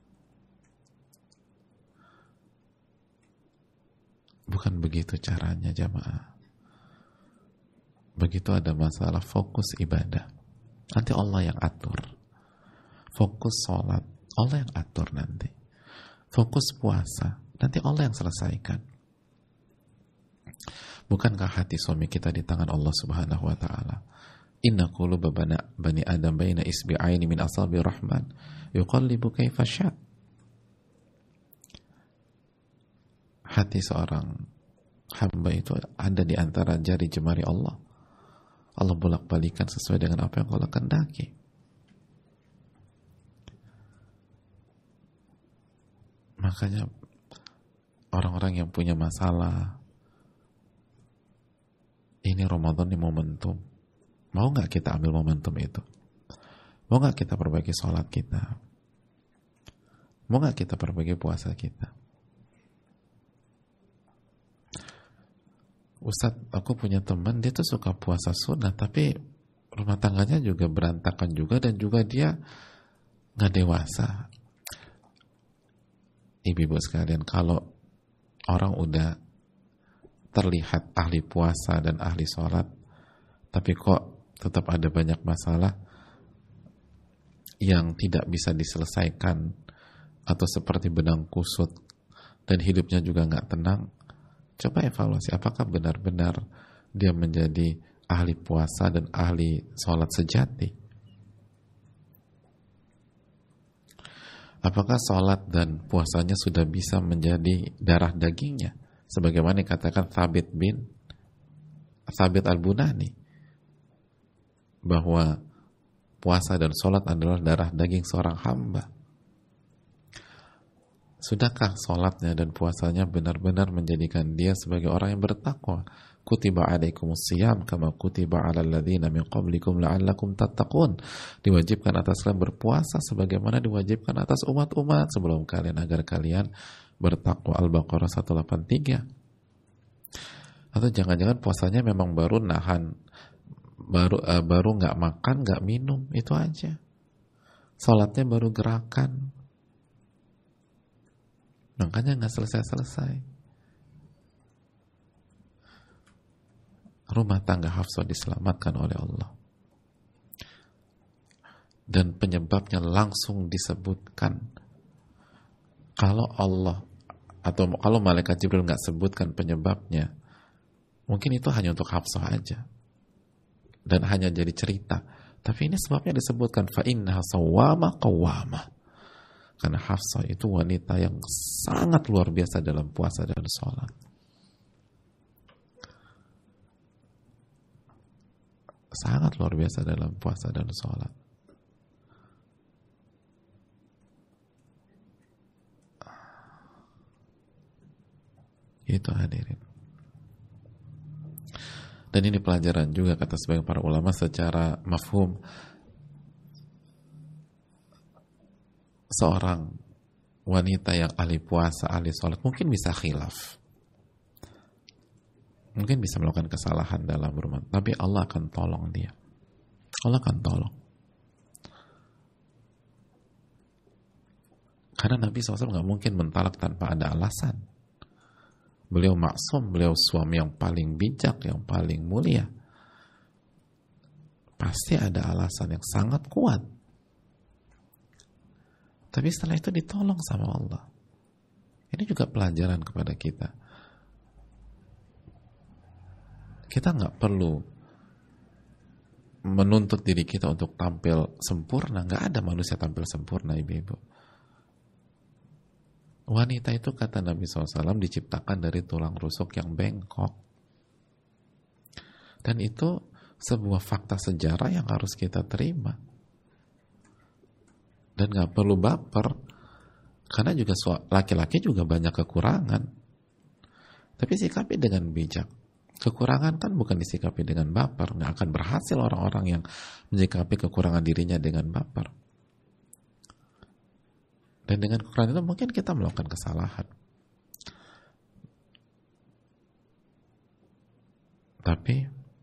Bukan begitu caranya, jamaah. Begitu ada masalah, fokus ibadah, nanti Allah yang atur. Fokus sholat, Allah yang atur nanti. Fokus puasa, nanti Allah yang selesaikan. Bukankah hati suami kita di tangan Allah Subhanahu wa ta'ala? Inna quluba bani Adam baina isbi'aini min asabi rahman yuqallibu kaifa syaa. Hati seorang hamba itu ada di antara jari jemari Allah. Allah bolak-balikan sesuai dengan apa yang Allah kehendaki. Makanya orang-orang yang punya masalah, ini Ramadan, ini momentum. Mau gak kita ambil momentum itu? Mau gak kita perbaiki sholat kita? Mau gak kita perbaiki puasa kita? Ustadz, aku punya teman, dia tuh suka puasa sunnah, tapi rumah tangganya juga berantakan juga, dan juga dia gak dewasa. Ibu-ibu sekalian, kalau orang udah terlihat ahli puasa dan ahli sholat, tapi kok tetap ada banyak masalah yang tidak bisa diselesaikan, atau seperti benang kusut, dan hidupnya juga nggak tenang, coba evaluasi, apakah benar-benar dia menjadi ahli puasa dan ahli sholat sejati? Apakah sholat dan puasanya sudah bisa menjadi darah dagingnya? Sebagaimana dikatakan Thabit al-Bunani, bahwa puasa dan sholat adalah darah daging seorang hamba. Sudahkah sholatnya dan puasanya benar-benar menjadikan dia sebagai orang yang bertakwa? Kutiba alaikumus siyam kama kutiba alal ladzina min qablikum la'allakum tattaqun. Diwajibkan atas kalian berpuasa sebagaimana diwajibkan atas umat-umat sebelum kalian agar kalian bertakwa. Al-Baqarah 183. Atau jangan-jangan puasanya memang baru nahan, baru nggak makan, nggak minum, itu aja. Sholatnya baru gerakan, makanya nggak selesai-selesai. Rumah tangga Hafsah diselamatkan oleh Allah, dan penyebabnya langsung disebutkan. Kalau Allah atau kalau malaikat Jibril nggak sebutkan penyebabnya, mungkin itu hanya untuk Hafsah aja dan hanya jadi cerita. Tapi ini sebabnya disebutkan, fa innaha sawwama qawwama. Karena Hafsah itu wanita yang sangat luar biasa dalam puasa dan sholat. Sangat luar biasa dalam puasa dan sholat. Itu hadirin. Dan ini pelajaran juga kata sebagian para ulama secara mafhum. Seorang wanita yang ahli puasa, ahli sholat mungkin bisa khilaf, mungkin bisa melakukan kesalahan dalam rumah, tapi Allah akan tolong dia. Allah akan tolong. Karena Nabi SAW nggak mungkin mentalak tanpa ada alasan. Beliau maksum, beliau suami yang paling bijak, yang paling mulia. Pasti ada alasan yang sangat kuat. Tapi setelah itu ditolong sama Allah. Ini juga pelajaran kepada kita. Kita nggak perlu menuntut diri kita untuk tampil sempurna. Nggak ada manusia tampil sempurna, ibu-ibu. Wanita itu kata Nabi SAW diciptakan dari tulang rusuk yang bengkok. Dan itu sebuah fakta sejarah yang harus kita terima. Dan gak perlu baper. Karena juga laki-laki juga banyak kekurangan. Tapi sikapi dengan bijak. Kekurangan kan bukan disikapi dengan baper. Gak akan berhasil orang-orang yang menyikapi kekurangan dirinya dengan baper. Dan dengan kekurangan itu mungkin kita melakukan kesalahan. Tapi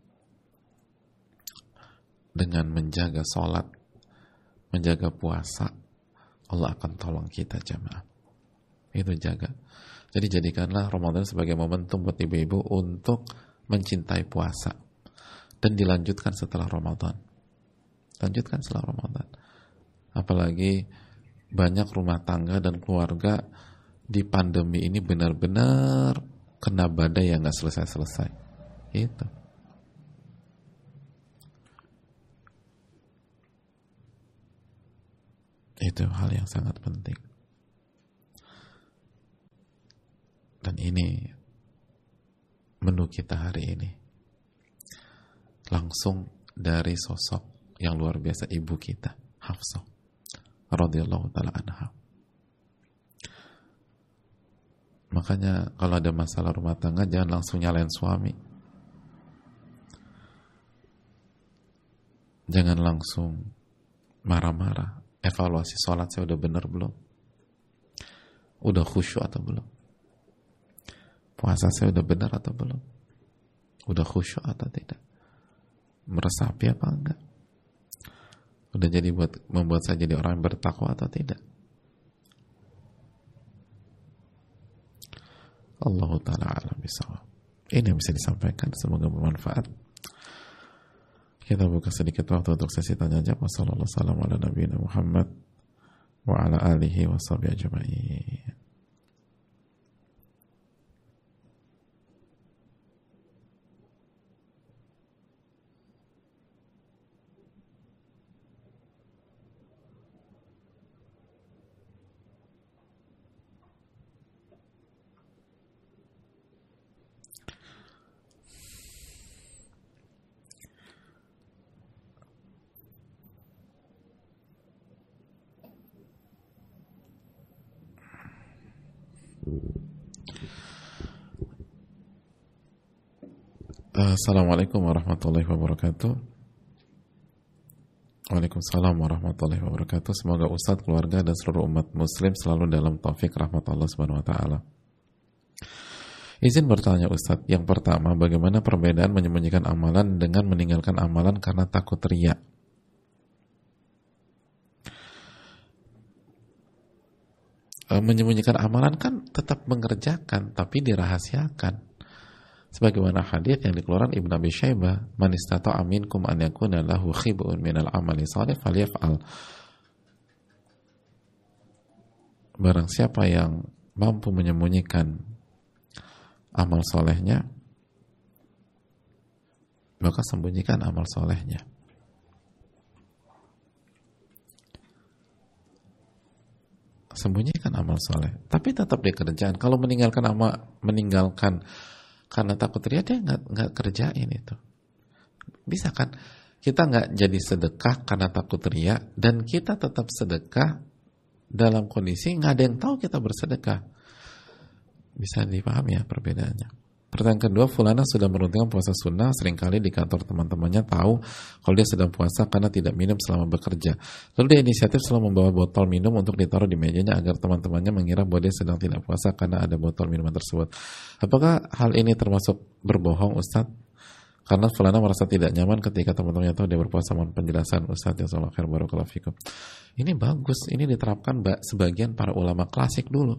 dengan menjaga sholat, menjaga puasa, Allah akan tolong kita jamaah. Itu jaga. Jadi jadikanlah Ramadan sebagai momentum buat ibu-ibu untuk mencintai puasa. Dan dilanjutkan setelah Ramadan. Lanjutkan setelah Ramadan. Apalagi banyak rumah tangga dan keluarga di pandemi ini benar-benar kena badai yang gak selesai-selesai. Itu hal yang sangat penting. Dan ini menu kita hari ini. Langsung dari sosok yang luar biasa, ibu kita, Hafsah radhiyallahu ta'ala anha. Makanya kalau ada masalah rumah tangga jangan langsung nyalain suami. Jangan langsung marah-marah. Evaluasi sholat saya udah benar belum? Udah khusyuk atau belum? Puasa saya udah benar atau belum? Udah khusyuk atau tidak? Meresapi apa enggak? Udah jadi membuat saya jadi orang yang bertakwa atau tidak? Allahu ta'ala alam bisawab. Ini yang bisa disampaikan, semoga bermanfaat. Kita buka sedikit waktu untuk sesi tanya jawab. Wassalamualaikum warahmatullahi Muhammad wa ala alihi wa sahbihi ajma'in. Assalamualaikum warahmatullahi wabarakatuh. Waalaikumsalam warahmatullahi wabarakatuh. Semoga Ustadz, keluarga, dan seluruh umat muslim selalu dalam taufik rahmat Allah subhanahu wa ta'ala. Izin bertanya Ustadz, yang pertama, bagaimana perbedaan menyembunyikan amalan dengan meninggalkan amalan karena takut riya? Menyembunyikan amalan kan tetap mengerjakan, tapi dirahasiakan. Sebagaimana hadis yang dikeluarkan Ibnu Abi Syaibah, man istata'a minkum an yakuna lahu khib'un minal amali shalih falyaf'al. Barang siapa yang mampu menyembunyikan amal solehnya, maka sembunyikan amal solehnya. Sembunyikan amal soleh, tapi tetap dikerjakan. Kalau meninggalkan karena takut riya, dia nggak kerjain itu. Bisa kan? Kita nggak jadi sedekah karena takut riya, dan kita tetap sedekah dalam kondisi nggak ada yang tahu kita bersedekah. Bisa dipahami ya perbedaannya. Pertanyaan kedua, fulana sudah meruntingkan puasa sunnah, seringkali di kantor teman-temannya tahu kalau dia sedang puasa karena tidak minum selama bekerja. Lalu dia inisiatif selalu membawa botol minum untuk ditaruh di mejanya agar teman-temannya mengira bahwa dia sedang tidak puasa karena ada botol minuman tersebut. Apakah hal ini termasuk berbohong, Ustadz? Karena fulana merasa tidak nyaman ketika teman-temannya tahu dia berpuasa. Mohon penjelasan Ustadz, ya salam khair barakallahu fikum. Ini bagus, ini diterapkan sebagian para ulama klasik dulu.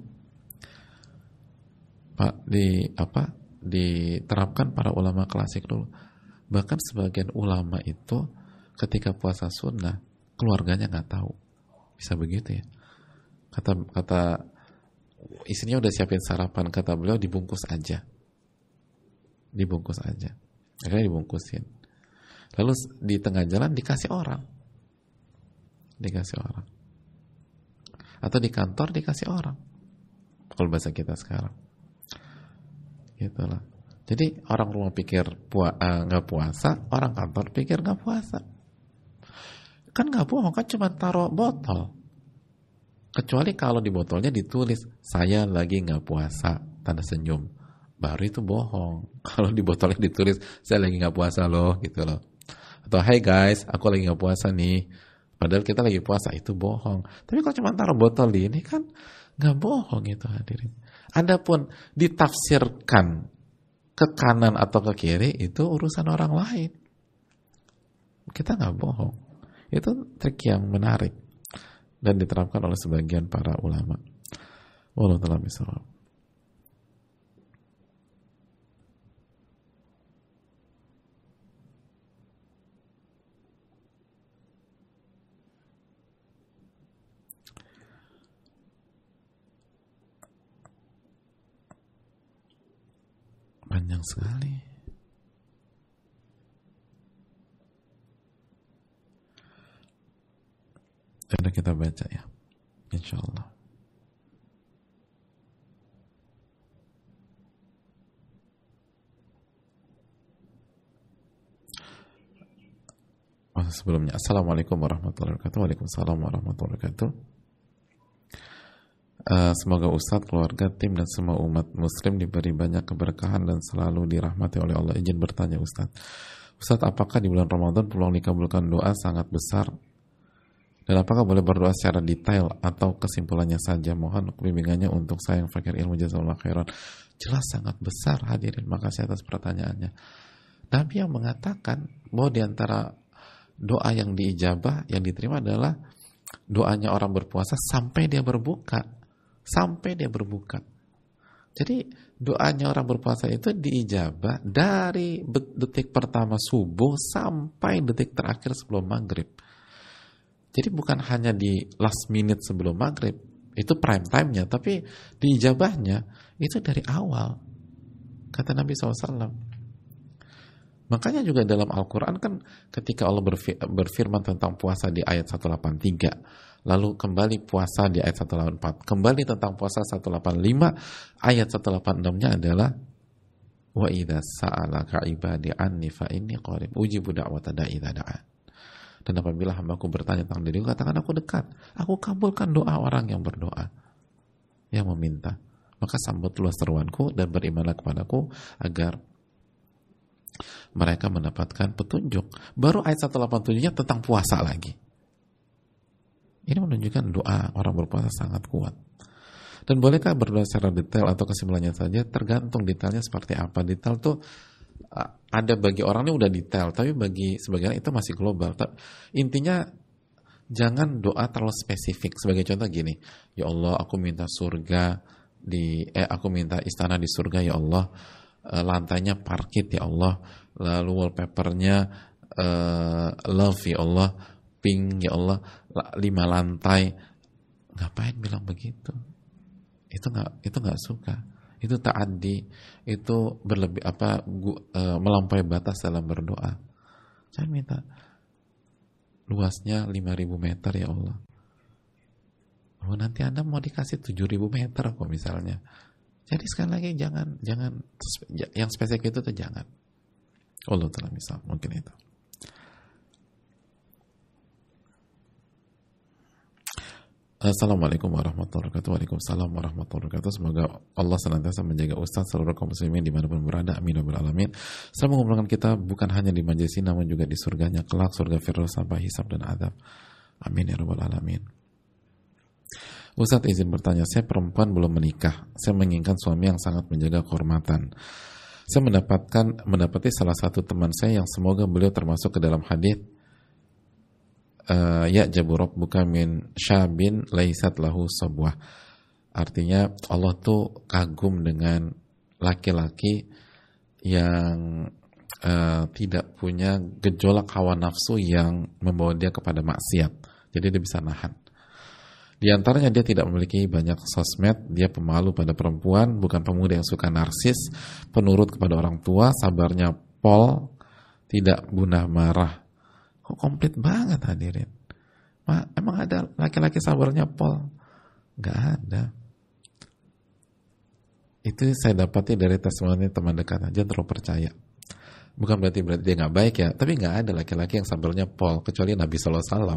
Diterapkan para ulama klasik dulu. Bahkan sebagian ulama itu ketika puasa sunnah keluarganya nggak tahu. Bisa begitu ya? Kata istrinya udah siapin sarapan, kata beliau dibungkus aja. Akhirnya dibungkusin. Lalu di tengah jalan dikasih orang. Atau di kantor dikasih orang. Kalau bahasa kita sekarang. Gitulah. Jadi orang rumah pikir nggak puasa, orang kantor pikir nggak puasa. Kan nggak bohong, kan cuma taruh botol. Kecuali kalau di botolnya ditulis saya lagi nggak puasa, tanda senyum, baru itu bohong. Kalau di botolnya ditulis saya lagi nggak puasa loh, gitu loh. Atau hey guys, aku lagi nggak puasa nih, padahal kita lagi puasa, itu bohong. Tapi kalau cuma taruh botol di ini kan nggak bohong itu, hadirin. Adapun ditafsirkan ke kanan atau ke kiri itu urusan orang lain. Kita nggak bohong. Itu trik yang menarik dan diterapkan oleh sebagian para ulama. Wallahu ta'ala bishawab. Panjang sekali. Sudah kita baca ya, insyaallah. Sebelumnya, Assalamualaikum warahmatullahi wabarakatuh. Waalaikumsalam warahmatullahi wabarakatuh. Semoga Ustadz, keluarga, tim, dan semua umat muslim diberi banyak keberkahan dan selalu dirahmati oleh Allah. Izin bertanya Ustadz, apakah di bulan Ramadan peluang dikabulkan doa sangat besar? Dan apakah boleh berdoa secara detail atau kesimpulannya saja? Mohon bimbingannya untuk saya yang fakir ilmu, jazakallahu khairan. Jelas sangat besar, hadirin. Makasih atas pertanyaannya. Nabi yang mengatakan bahwa di antara doa yang diijabah, yang diterima adalah doanya orang berpuasa sampai dia berbuka. Jadi doanya orang berpuasa itu diijabah dari detik pertama subuh sampai detik terakhir sebelum maghrib. Jadi bukan hanya di last minute sebelum maghrib, itu prime time-nya, tapi diijabahnya itu dari awal, kata Nabi SAW. Makanya juga dalam Al-Quran kan ketika Allah berfirman tentang puasa di ayat 183, lalu kembali puasa di ayat 184, kembali tentang puasa 185, ayat 186-nya adalah wa idza sa'alaka ibadi anni fa inni qarib ujibu da'wata da'i idza da'an. Dan apabila hambaku bertanya tentang diriku, katakan aku dekat, aku kabulkan doa orang yang berdoa, yang meminta. Maka sambutlah seruanku dan berimanlah kepadaku agar mereka mendapatkan petunjuk. Baru ayat 187-nya tentang puasa lagi. Ini menunjukkan doa orang berpuasa sangat kuat. Dan bolehkah berdoa secara detail atau kesimpulannya saja? Tergantung detailnya seperti apa. Detail tuh ada bagi orang ini udah detail, tapi bagi sebagian itu masih global. Intinya jangan doa terlalu spesifik. Sebagai contoh gini, ya Allah, aku minta surga aku minta istana di surga ya Allah, lantainya parkit ya Allah, lalu wallpapernya love ya Allah, pink ya Allah, 5 lantai. Ngapain bilang begitu? Itu nggak suka. Itu ta'addi, itu berlebih melampaui batas dalam berdoa. Saya minta luasnya 5.000 meter ya Allah. Oh, nanti Anda mau dikasih 7.000 meter kok misalnya. Jadi sekali lagi jangan yang spesifik itu tuh jangan. Allah telah misal mungkin itu. Assalamualaikum warahmatullahi wabarakatuh. Waalaikumsalam warahmatullahi wabarakatuh. Semoga Allah senantiasa menjaga Ustaz seluruh kaum muslimin dimanapun berada. Amin wa alamin. Saya mengumpulkan kita bukan hanya di majelis ini, namun juga di surganya kelak, surga Firdaus tanpa hisab dan adab. Amin ya rabbal alamin. Ustaz izin bertanya, saya perempuan belum menikah. Saya menginginkan suami yang sangat menjaga kehormatan. Saya mendapati salah satu teman saya yang semoga beliau termasuk ke dalam hadis ya jaburok buka min syabin laisat lahu sabwah. Artinya Allah tuh kagum dengan laki-laki yang tidak punya gejolak hawa nafsu yang membawa dia kepada maksiat. Jadi dia bisa nahan. Di antaranya dia tidak memiliki banyak sosmed, dia pemalu pada perempuan, bukan pemuda yang suka narsis, penurut kepada orang tua, sabarnya pol, tidak mudah marah. Kok komplit banget hadirin? Emang ada laki-laki sabarnya pol? Gak ada. Itu saya dapati dari testimoni teman dekat aja, terlalu percaya. Bukan berarti dia gak baik ya, tapi gak ada laki-laki yang sabarnya pol kecuali Nabi SAW.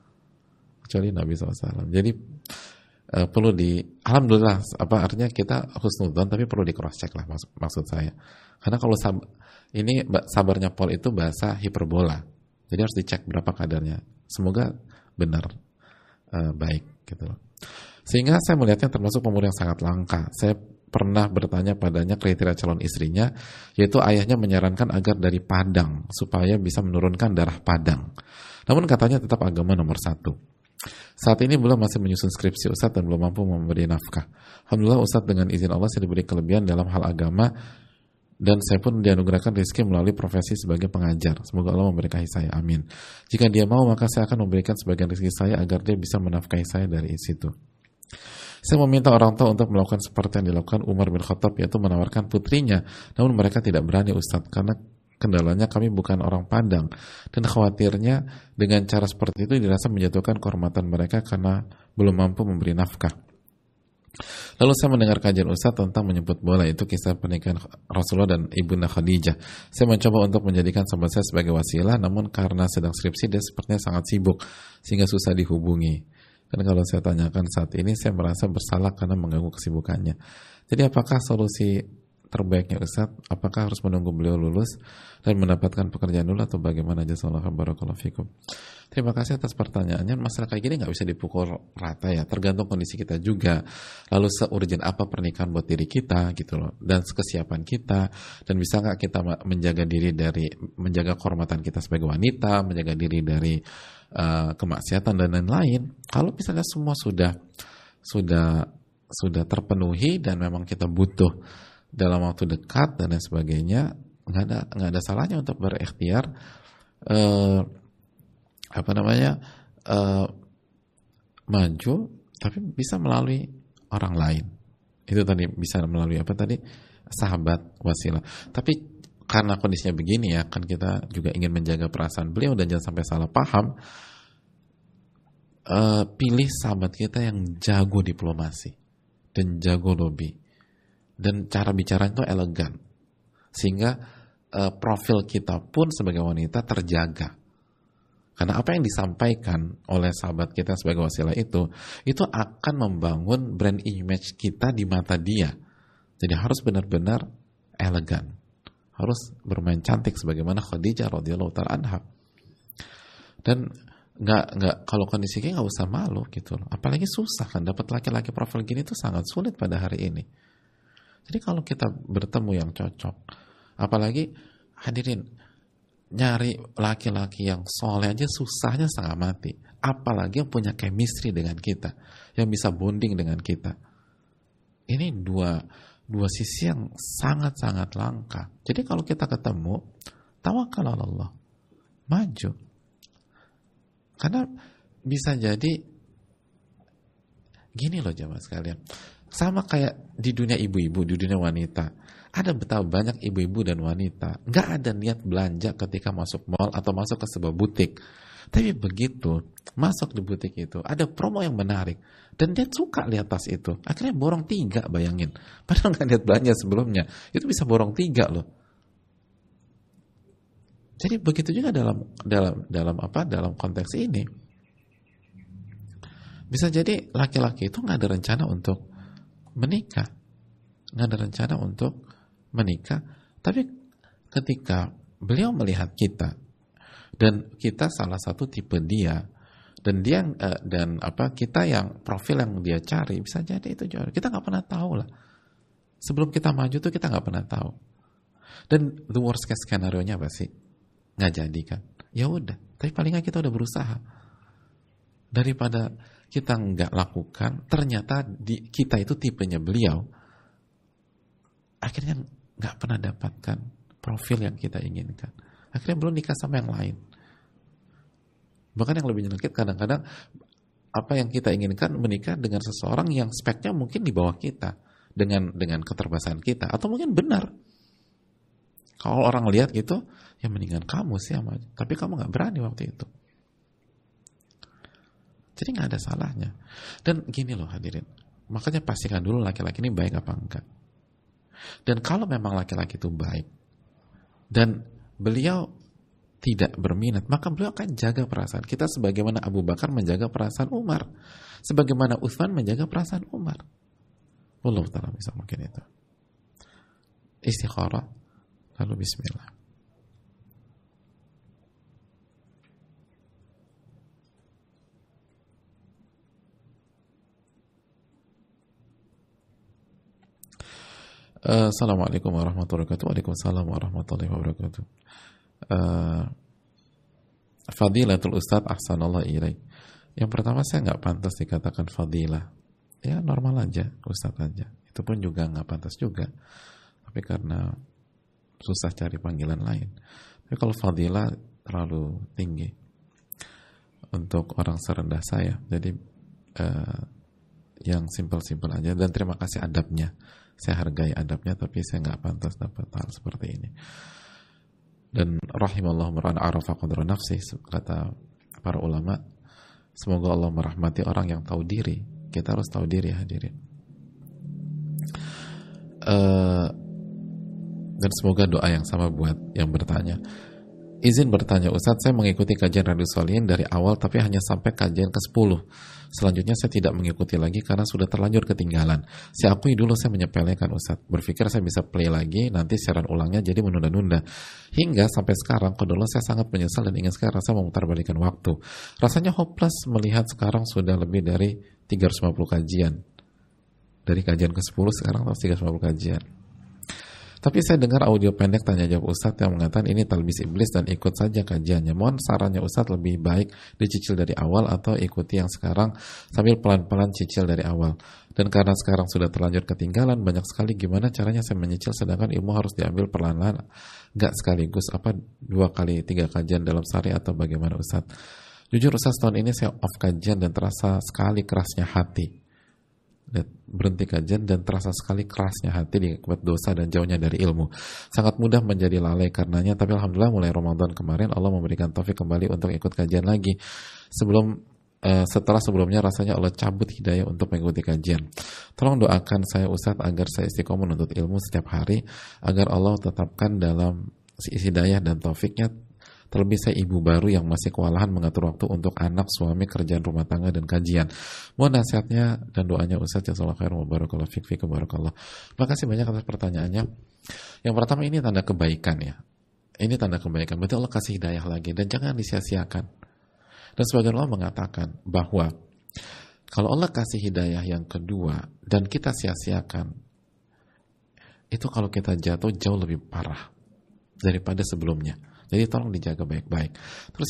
Jadi perlu alhamdulillah, artinya kita husnudzon, tapi perlu di cross check lah maksud saya. Karena kalau ini sabarnya pol itu bahasa hiperbola. Jadi harus dicek berapa kadarnya. Semoga benar baik gitu loh. Sehingga saya melihatnya termasuk pemuda yang sangat langka. Saya pernah bertanya padanya kriteria calon istrinya, yaitu ayahnya menyarankan agar dari Padang supaya bisa menurunkan darah Padang. Namun katanya tetap agama nomor 1. Saat ini beliau masih menyusun skripsi Ustadz dan belum mampu memberi nafkah. Alhamdulillah Ustadz dengan izin Allah saya diberi kelebihan dalam hal agama dan saya pun dianugerahkan rezeki melalui profesi sebagai pengajar. Semoga Allah memberkahi saya. Amin. Jika dia mau, maka saya akan memberikan sebagian rezeki saya agar dia bisa menafkahi saya dari situ. Saya meminta orang tua untuk melakukan seperti yang dilakukan Umar bin Khattab, yaitu menawarkan putrinya. Namun mereka tidak berani Ustadz, karena kendalanya kami bukan orang Padang. Dan khawatirnya dengan cara seperti itu dirasa menjatuhkan kehormatan mereka karena belum mampu memberi nafkah. Lalu saya mendengar kajian Ustaz tentang menjemput bola, itu kisah pernikahan Rasulullah dan Ibunda Khadijah. Saya mencoba untuk menjadikan sahabat saya sebagai wasilah, namun karena sedang skripsi dia sepertinya sangat sibuk sehingga susah dihubungi. Dan kalau saya tanyakan saat ini, saya merasa bersalah karena mengganggu kesibukannya. Jadi apakah solusi terbaiknya Ustaz? Apakah harus menunggu beliau lulus dan mendapatkan pekerjaan dulu atau bagaimana? Jazakallahu barakallahu fikum. Terima kasih atas pertanyaannya. Masalah kayak gini nggak bisa dipukul rata ya, tergantung kondisi kita juga. Lalu seurgent apa pernikahan buat diri kita gitu loh, dan kesiapan kita, dan bisa nggak kita menjaga kehormatan kita sebagai wanita, menjaga diri dari kemaksiatan dan lain-lain. Kalau misalnya semua sudah terpenuhi dan memang kita butuh dalam waktu dekat dan lain sebagainya, nggak ada salahnya untuk berikhtiar maju, tapi bisa melalui orang lain. Itu tadi bisa melalui sahabat wasilah. Tapi karena kondisinya begini ya, kan kita juga ingin menjaga perasaan beliau dan jangan sampai salah paham. Pilih sahabat kita yang jago diplomasi dan jago lobby. Dan cara bicara itu elegan, sehingga profil kita pun sebagai wanita terjaga. Karena apa yang disampaikan oleh sahabat kita sebagai wasilah itu akan membangun brand image kita di mata dia. Jadi harus benar-benar elegan, harus bermain cantik sebagaimana Khadijah radhiyallahu ta'ala anha. Dan nggak kalau kondisi kayak nggak usah malu gitu loh. Apalagi susah kan dapat laki-laki profil gini tuh sangat sulit pada hari ini. Jadi kalau kita bertemu yang cocok, apalagi hadirin nyari laki-laki yang soleh aja susahnya setengah mati. Apalagi yang punya chemistry dengan kita, yang bisa bonding dengan kita. Ini dua sisi yang sangat-sangat langka. Jadi kalau kita ketemu, tawakal ala Allah, maju. Karena bisa jadi gini loh jemaah sekalian. Sama kayak di dunia ibu-ibu, di dunia wanita. Ada betapa banyak ibu-ibu dan wanita nggak ada niat belanja ketika masuk mall atau masuk ke sebuah butik. Tapi begitu masuk di butik itu ada promo yang menarik dan dia suka lihat tas itu. Akhirnya borong 3, bayangin. Padahal nggak niat belanja sebelumnya. Itu bisa borong 3 loh. Jadi begitu juga dalam konteks ini. Bisa jadi laki-laki itu nggak ada rencana untuk menikah, nggak ada rencana untuk menikah, tapi ketika beliau melihat kita dan kita salah satu tipe dia dan kita yang profil yang dia cari, bisa jadi itu jodoh. Kita nggak pernah tahu lah. Sebelum kita maju tuh kita nggak pernah tahu. Dan the worst case skenario-nya apa sih? Nggak jadi kan? Ya udah, tapi paling nggak kita udah berusaha. Daripada kita nggak lakukan, ternyata kita itu tipenya beliau, akhirnya nggak pernah dapatkan profil yang kita inginkan. Akhirnya belum nikah sama yang lain. Bahkan yang lebih menyakit kadang-kadang apa yang kita inginkan menikah dengan seseorang yang speknya mungkin di bawah kita dengan keterbatasan kita, atau mungkin benar. Kalau orang lihat gitu, ya mendingan kamu sih sama, tapi kamu nggak berani waktu itu. Jadi nggak ada salahnya. Dan gini loh hadirin, makanya pastikan dulu laki-laki ini baik apa enggak. Dan kalau memang laki-laki itu baik dan beliau tidak berminat, maka beliau akan jaga perasaan kita sebagaimana Abu Bakar menjaga perasaan Umar, sebagaimana Utsman menjaga perasaan Umar. Wallahu ta'ala bisa mungkin itu. Istikharah lalu bismillah. Assalamualaikum warahmatullahi wabarakatuh. Waalaikumsalam warahmatullahi wabarakatuh. Fadilatul Ustadz ahsanallah ilaih. Yang pertama, saya nggak pantas dikatakan fadilah. Ya normal aja, Ustadz aja. Itu pun juga nggak pantas juga. Tapi karena susah cari panggilan lain. Tapi kalau fadilah terlalu tinggi untuk orang serendah saya. Jadi yang simpel-simpel aja. Dan terima kasih adabnya. Saya hargai adabnya, tapi saya nggak pantas dapat hal seperti ini. Dan rahimallahu mar'an arafa qadra nafsi, kata para ulama, semoga Allah merahmati orang yang tahu diri. Kita harus tahu diri hadirin. Dan semoga doa yang sama buat yang bertanya. Izin bertanya Ustadz, saya mengikuti kajian Radio Sholihin dari awal tapi hanya sampai kajian ke-10. Selanjutnya saya tidak mengikuti lagi karena sudah terlanjur ketinggalan. Saya akui dulu saya menyepelekan Ustadz. Berpikir saya bisa play lagi, nanti siaran ulangnya jadi menunda-nunda. Hingga sampai sekarang, kodolo saya sangat menyesal dan ingin sekali rasa memutarbalikan waktu. Rasanya hopeless melihat sekarang sudah lebih dari 350 kajian. Dari kajian ke-10 sekarang 350 kajian. Tapi saya dengar audio pendek tanya jawab Ustadz yang mengatakan ini talbis iblis dan ikut saja kajiannya. Mohon sarannya Ustadz, lebih baik dicicil dari awal atau ikuti yang sekarang sambil pelan-pelan cicil dari awal. Dan karena sekarang sudah terlanjur ketinggalan banyak sekali, gimana caranya saya menyicil sedangkan ilmu harus diambil perlahan-lahan, nggak sekaligus, apa 2 kali 3 kajian dalam sehari atau bagaimana Ustadz? Jujur Ustadz, tahun ini saya off kajian dan terasa sekali kerasnya hati. Berhenti kajian dan terasa sekali kerasnya hati akibat dosa dan jauhnya dari ilmu. Sangat mudah menjadi lalai karenanya, tapi alhamdulillah mulai Ramadan kemarin Allah memberikan taufik kembali untuk ikut kajian lagi. Setelah sebelumnya rasanya Allah cabut hidayah untuk mengikuti kajian. Tolong doakan saya Ustadz agar saya istiqomah menuntut ilmu setiap hari, agar Allah tetapkan dalam hidayah dan taufiknya. Terlebih saya ibu baru yang masih kewalahan mengatur waktu untuk anak, suami, kerjaan rumah tangga, dan kajian. Mohon nasihatnya dan doanya Ustadz. Jazakallahu khairan wa barakallahu fiik barakallah. Makasih banyak atas pertanyaannya. Yang pertama, ini tanda kebaikan ya. Ini tanda kebaikan. Berarti Allah kasih hidayah lagi dan jangan disia-siakan. Dan sebagian ulama mengatakan bahwa kalau Allah kasih hidayah yang kedua dan kita sia-siakan, itu kalau kita jatuh jauh lebih parah daripada sebelumnya. Jadi tolong dijaga baik-baik. Terus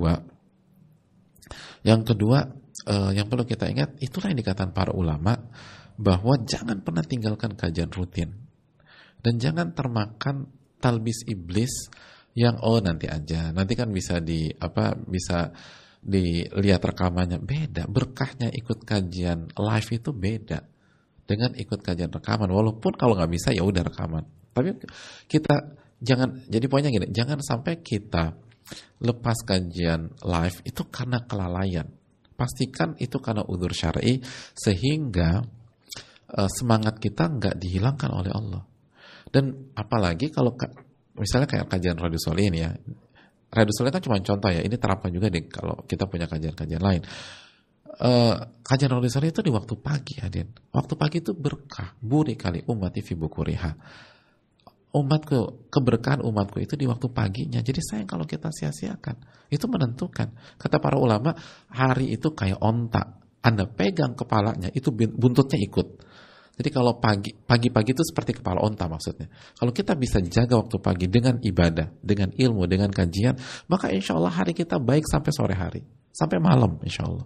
yang kedua yang perlu kita ingat, itulah yang dikatakan para ulama, bahwa jangan pernah tinggalkan kajian rutin dan jangan termakan talbis iblis yang nanti aja, nanti kan bisa bisa dilihat rekamannya. Beda, berkahnya ikut kajian live itu beda dengan ikut kajian rekaman. Walaupun kalau nggak bisa ya udah rekaman, tapi kita jangan, jadi poinnya gini, jangan sampai kita lepas kajian live itu karena kelalaian. Pastikan itu karena udzur syar'i, sehingga semangat kita nggak dihilangkan oleh Allah. Dan apalagi kalau misalnya kayak kajian Riyadhus Shalihin ya, Riyadhus Shalihin kan cuma contoh ya, ini terapkan juga deh kalau kita punya kajian-kajian lain. Kajian Riyadhus Shalihin itu di waktu pagi, Adin. Waktu pagi itu berkah, buri kali ummati fi bukuriha. Keberkahan umatku itu di waktu paginya. Jadi sayang kalau kita sia-siakan. Itu menentukan. Kata para ulama, hari itu kayak onta. Anda pegang kepalanya, itu buntutnya ikut. Jadi kalau pagi-pagi itu seperti kepala onta maksudnya. Kalau kita bisa jaga waktu pagi dengan ibadah, dengan ilmu, dengan kajian, maka insya Allah hari kita baik sampai sore hari, sampai malam insya Allah.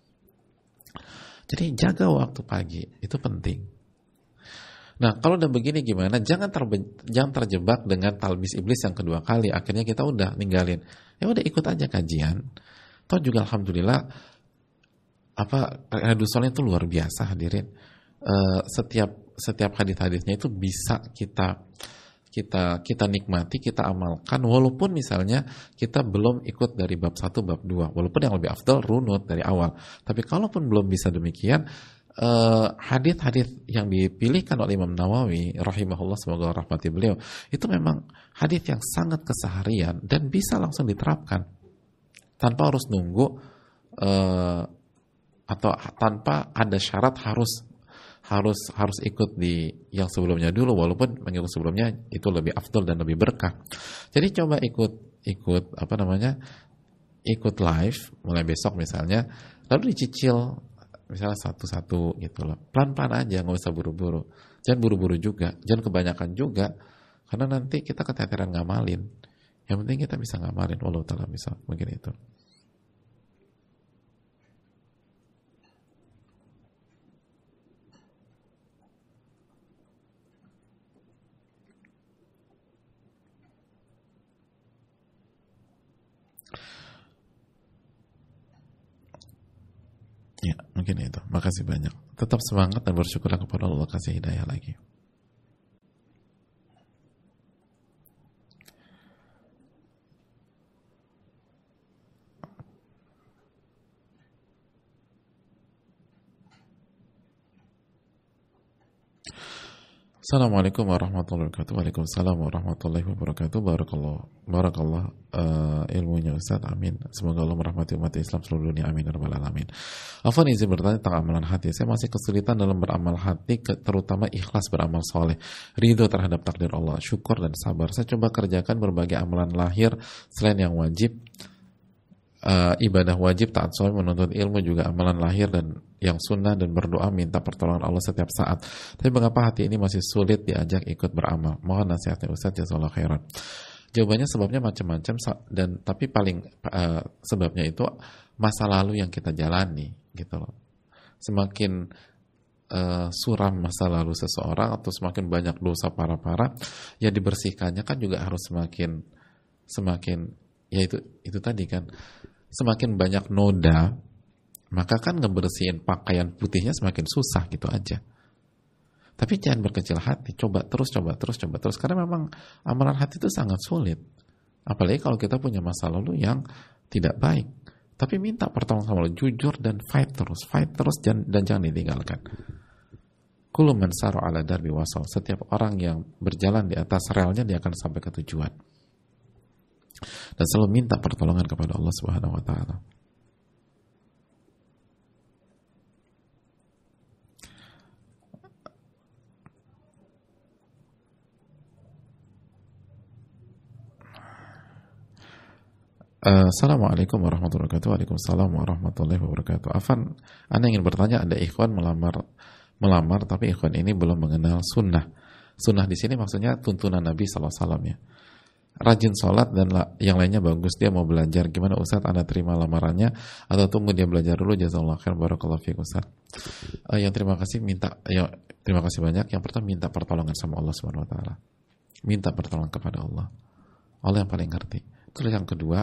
Jadi jaga waktu pagi, itu penting. Nah, kalau udah begini gimana? Jangan terjebak dengan talbis iblis yang kedua kali. Akhirnya kita udah ninggalin. Ya udah ikut aja kajian. Toh juga alhamdulillah Riyadhus Shalihin itu luar biasa, hadirin. Setiap hadis-hadisnya itu bisa kita nikmati, kita amalkan, walaupun misalnya kita belum ikut dari bab 1, bab 2, walaupun yang lebih afdal runut dari awal. Tapi kalaupun belum bisa demikian, hadis-hadis yang dipilihkan oleh Imam Nawawi rahimahullah, semoga rahmati beliau, itu memang hadis yang sangat keseharian dan bisa langsung diterapkan tanpa harus nunggu atau tanpa ada syarat harus ikut di yang sebelumnya dulu, walaupun mengikut sebelumnya itu lebih afdal dan lebih berkah. Jadi coba ikut ikut live mulai besok misalnya, lalu dicicil misalnya satu-satu gitu loh, pelan-pelan aja, nggak usah buru-buru, jangan buru-buru juga, jangan kebanyakan juga, karena nanti kita keteteran ngamalin. Yang penting kita bisa ngamalin. Allah Ta'ala bisa, mungkin itu. Ya, mungkin itu. Makasih banyak. Tetap semangat dan bersyukurlah kepada Allah kasih hidayah lagi. Assalamualaikum warahmatullahi wabarakatuh. Waalaikumsalam warahmatullahi wabarakatuh. Barakallah ilmunya Ustaz. Amin. Semoga Allah merahmati umat Islam seluruh dunia. Amin ya rabbal alamin. Afwan, izin bertanya tentang amalan hati. Saya masih kesulitan dalam beramal hati, terutama ikhlas beramal soleh, ridho terhadap takdir Allah, syukur dan sabar. Saya coba kerjakan berbagai amalan lahir selain yang wajib, ibadah wajib, taat suami, menuntut ilmu, juga amalan lahir dan yang sunnah, dan berdoa minta pertolongan Allah setiap saat. Tapi mengapa hati ini masih sulit diajak ikut beramal? Mohon nasihatnya Ustaz, jazakallahu khairan. Jawabannya sebabnya macam-macam, dan tapi paling sebabnya itu masa lalu yang kita jalani gitu loh. Semakin suram masa lalu seseorang atau semakin banyak dosa parah-parah, ya dibersihkannya kan juga harus semakin ya itu tadi kan, semakin banyak noda, maka kan ngebersihin pakaian putihnya semakin susah gitu aja. Tapi jangan berkecil hati, coba terus, karena memang amalan hati itu sangat sulit. Apalagi kalau kita punya masa lalu yang tidak baik. Tapi minta pertolongan sama Allah, jujur dan fight terus dan jangan ditinggalkan. Kullu man sara ala darbi wasal. Setiap orang yang berjalan di atas relnya dia akan sampai ke tujuan. Dan selalu minta pertolongan kepada Allah Subhanahu wa taala. Assalamualaikum warahmatullahi wabarakatuh. Waalaikumsalam warahmatullahi wabarakatuh. Afan, Anda ingin bertanya, ada ikhwan melamar tapi ikhwan ini belum mengenal sunnah. Sunnah di sini maksudnya tuntunan Nabi SAW ya. Rajin sholat dan yang lainnya bagus, dia mau belajar. Gimana Ustaz, Anda terima lamarannya atau tunggu dia belajar dulu? Jazakallahu khair, barakallahu fiik Ustaz. Yang terima kasih banyak. Yang pertama, minta pertolongan sama Allah Subhanahu wa taala. Minta pertolongan kepada Allah. Allah yang paling ngerti. Terus yang kedua,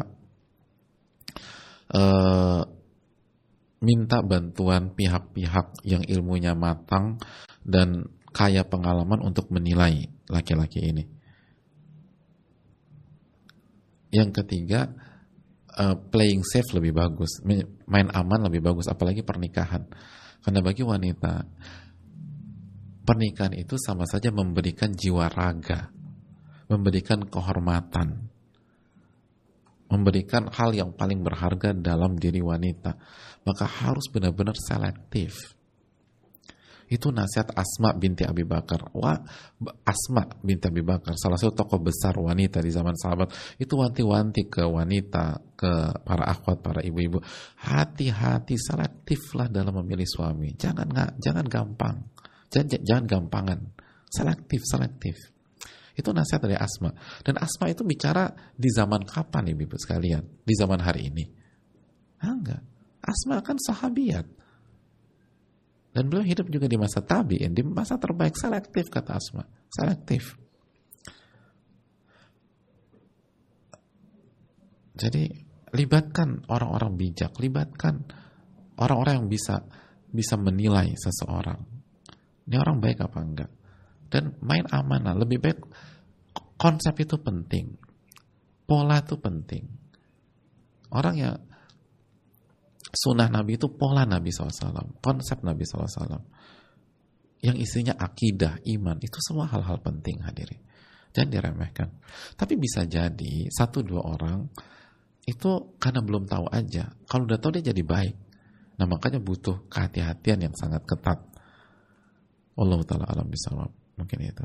minta bantuan pihak-pihak yang ilmunya matang dan kaya pengalaman untuk menilai laki-laki ini. Yang ketiga, playing safe lebih bagus, main aman lebih bagus, apalagi pernikahan. Karena bagi wanita, pernikahan itu sama saja memberikan jiwa raga, memberikan kehormatan, memberikan hal yang paling berharga dalam diri wanita. Maka harus benar-benar selektif. Itu nasihat Asma binti Abi Bakar. Asma binti Abi Bakar, salah satu tokoh besar wanita di zaman sahabat, itu wanti-wanti ke wanita, ke para akhwat, para ibu-ibu, hati-hati, selektiflah dalam memilih suami. Jangan gampang, jangan gampangan, selektif. Itu nasihat dari Asma. Dan Asma itu bicara di zaman kapan ibu-ibu sekalian? Di zaman hari ini? Enggak. Asma kan sahabiat. Dan beliau hidup juga di masa tabi'in, di masa terbaik. Selektif, kata Asma. Selektif. Jadi libatkan orang-orang bijak, libatkan orang-orang yang bisa menilai seseorang. Ini orang baik apa enggak? Dan main amanah, lebih baik. Konsep itu penting, pola itu penting. Orang yang sunnah Nabi itu pola Nabi SAW, konsep Nabi SAW, yang isinya akidah, iman, itu semua hal-hal penting hadirin. Jangan diremehkan. Tapi bisa jadi 1-2 orang itu karena belum tahu aja. Kalau udah tahu dia jadi baik. Nah makanya butuh kehati-hatian yang sangat ketat. Wallahu ta'ala alam bisawab. Mungkin itu.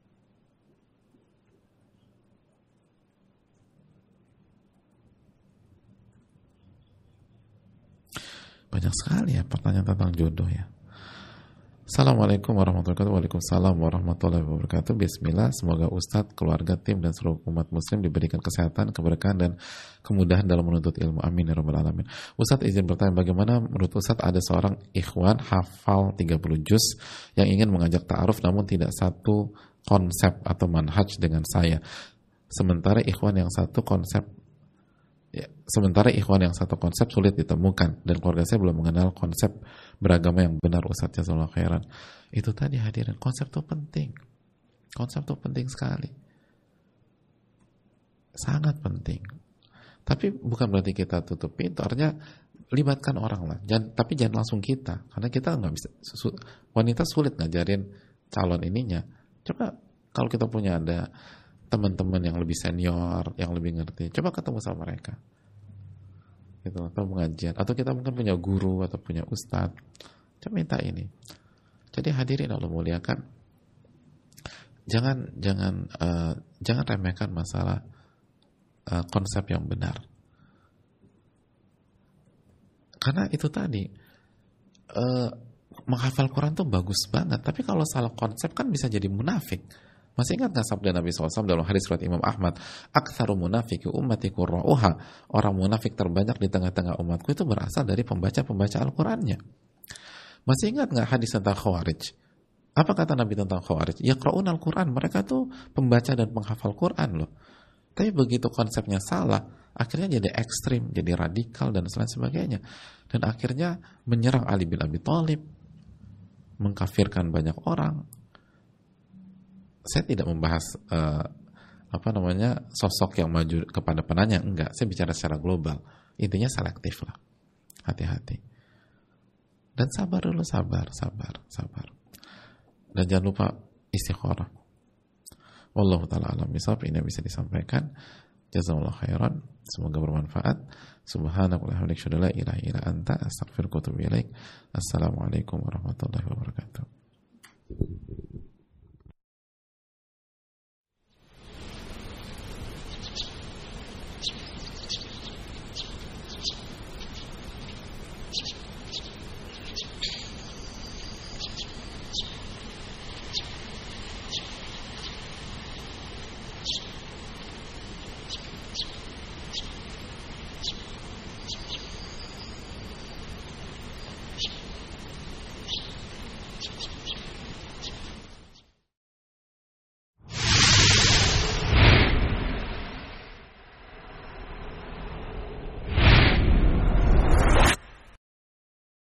Banyak sekali ya pertanyaan tentang jodoh ya. Assalamualaikum warahmatullahi wabarakatuh. Waalaikumsalam warahmatullahi wabarakatuh. Bismillah, semoga Ustadz, keluarga, tim, dan seluruh umat muslim diberikan kesehatan, keberkahan, dan kemudahan dalam menuntut ilmu. Amin ya rabbal alamin. Ustadz, izin bertanya, bagaimana menurut Ustadz ada seorang ikhwan hafal 30 juz yang ingin mengajak ta'aruf namun tidak satu konsep atau manhaj dengan saya. Sementara ikhwan yang satu konsep sulit ditemukan dan keluarga saya belum mengenal konsep beragama yang benar. Ustadz, jazakallahu khairan. Itu tadi hadirin, konsep itu penting. Konsep itu penting sekali. Sangat penting. Tapi bukan berarti kita tutup pintu, artinya libatkan orang lah. Tapi jangan langsung kita, karena kita nggak bisa. Wanita sulit ngajarin calon ininya. Coba kalau kita punya ada teman-teman yang lebih senior, yang lebih ngerti, coba ketemu sama mereka. Gitu, atau pengajian, atau kita mungkin punya guru atau punya ustadz, coba minta ini. Jadi hadirin Allah muliakan, jangan remehkan masalah konsep yang benar, karena itu tadi menghafal Quran tuh bagus banget, tapi kalau salah konsep kan bisa jadi munafik. Masih ingat nggak sabda Nabi SAW dalam hadis riwayat Imam Ahmad, aktsaru munafiki ummati qurra'uha, orang munafik terbanyak di tengah-tengah umatku itu berasal dari pembaca Al-Qurannya. Masih ingat nggak hadis tentang Khawarij? Apa kata Nabi tentang Khawarij? Yaqra'un Al-Quran, mereka tuh pembaca dan penghafal Quran loh. Tapi begitu konsepnya salah, akhirnya jadi ekstrim, jadi radikal dan lain sebagainya. Dan akhirnya menyerang Ali bin Abi Thalib, mengkafirkan banyak orang. Saya tidak membahas sosok yang maju kepada penanya, enggak. Saya bicara secara global. Intinya selektif lah, hati-hati. Dan sabar dulu, sabar. Dan jangan lupa istikharah. Wallahu ta'ala alam bisawab. Ini bisa disampaikan. Jazakallahu khairan. Semoga bermanfaat. Subhanakallahumma wa bihamdika, asyhadu an la ilaha illa anta, astaghfiruka wa atubu ilaik. Assalamualaikum warahmatullahi wabarakatuh.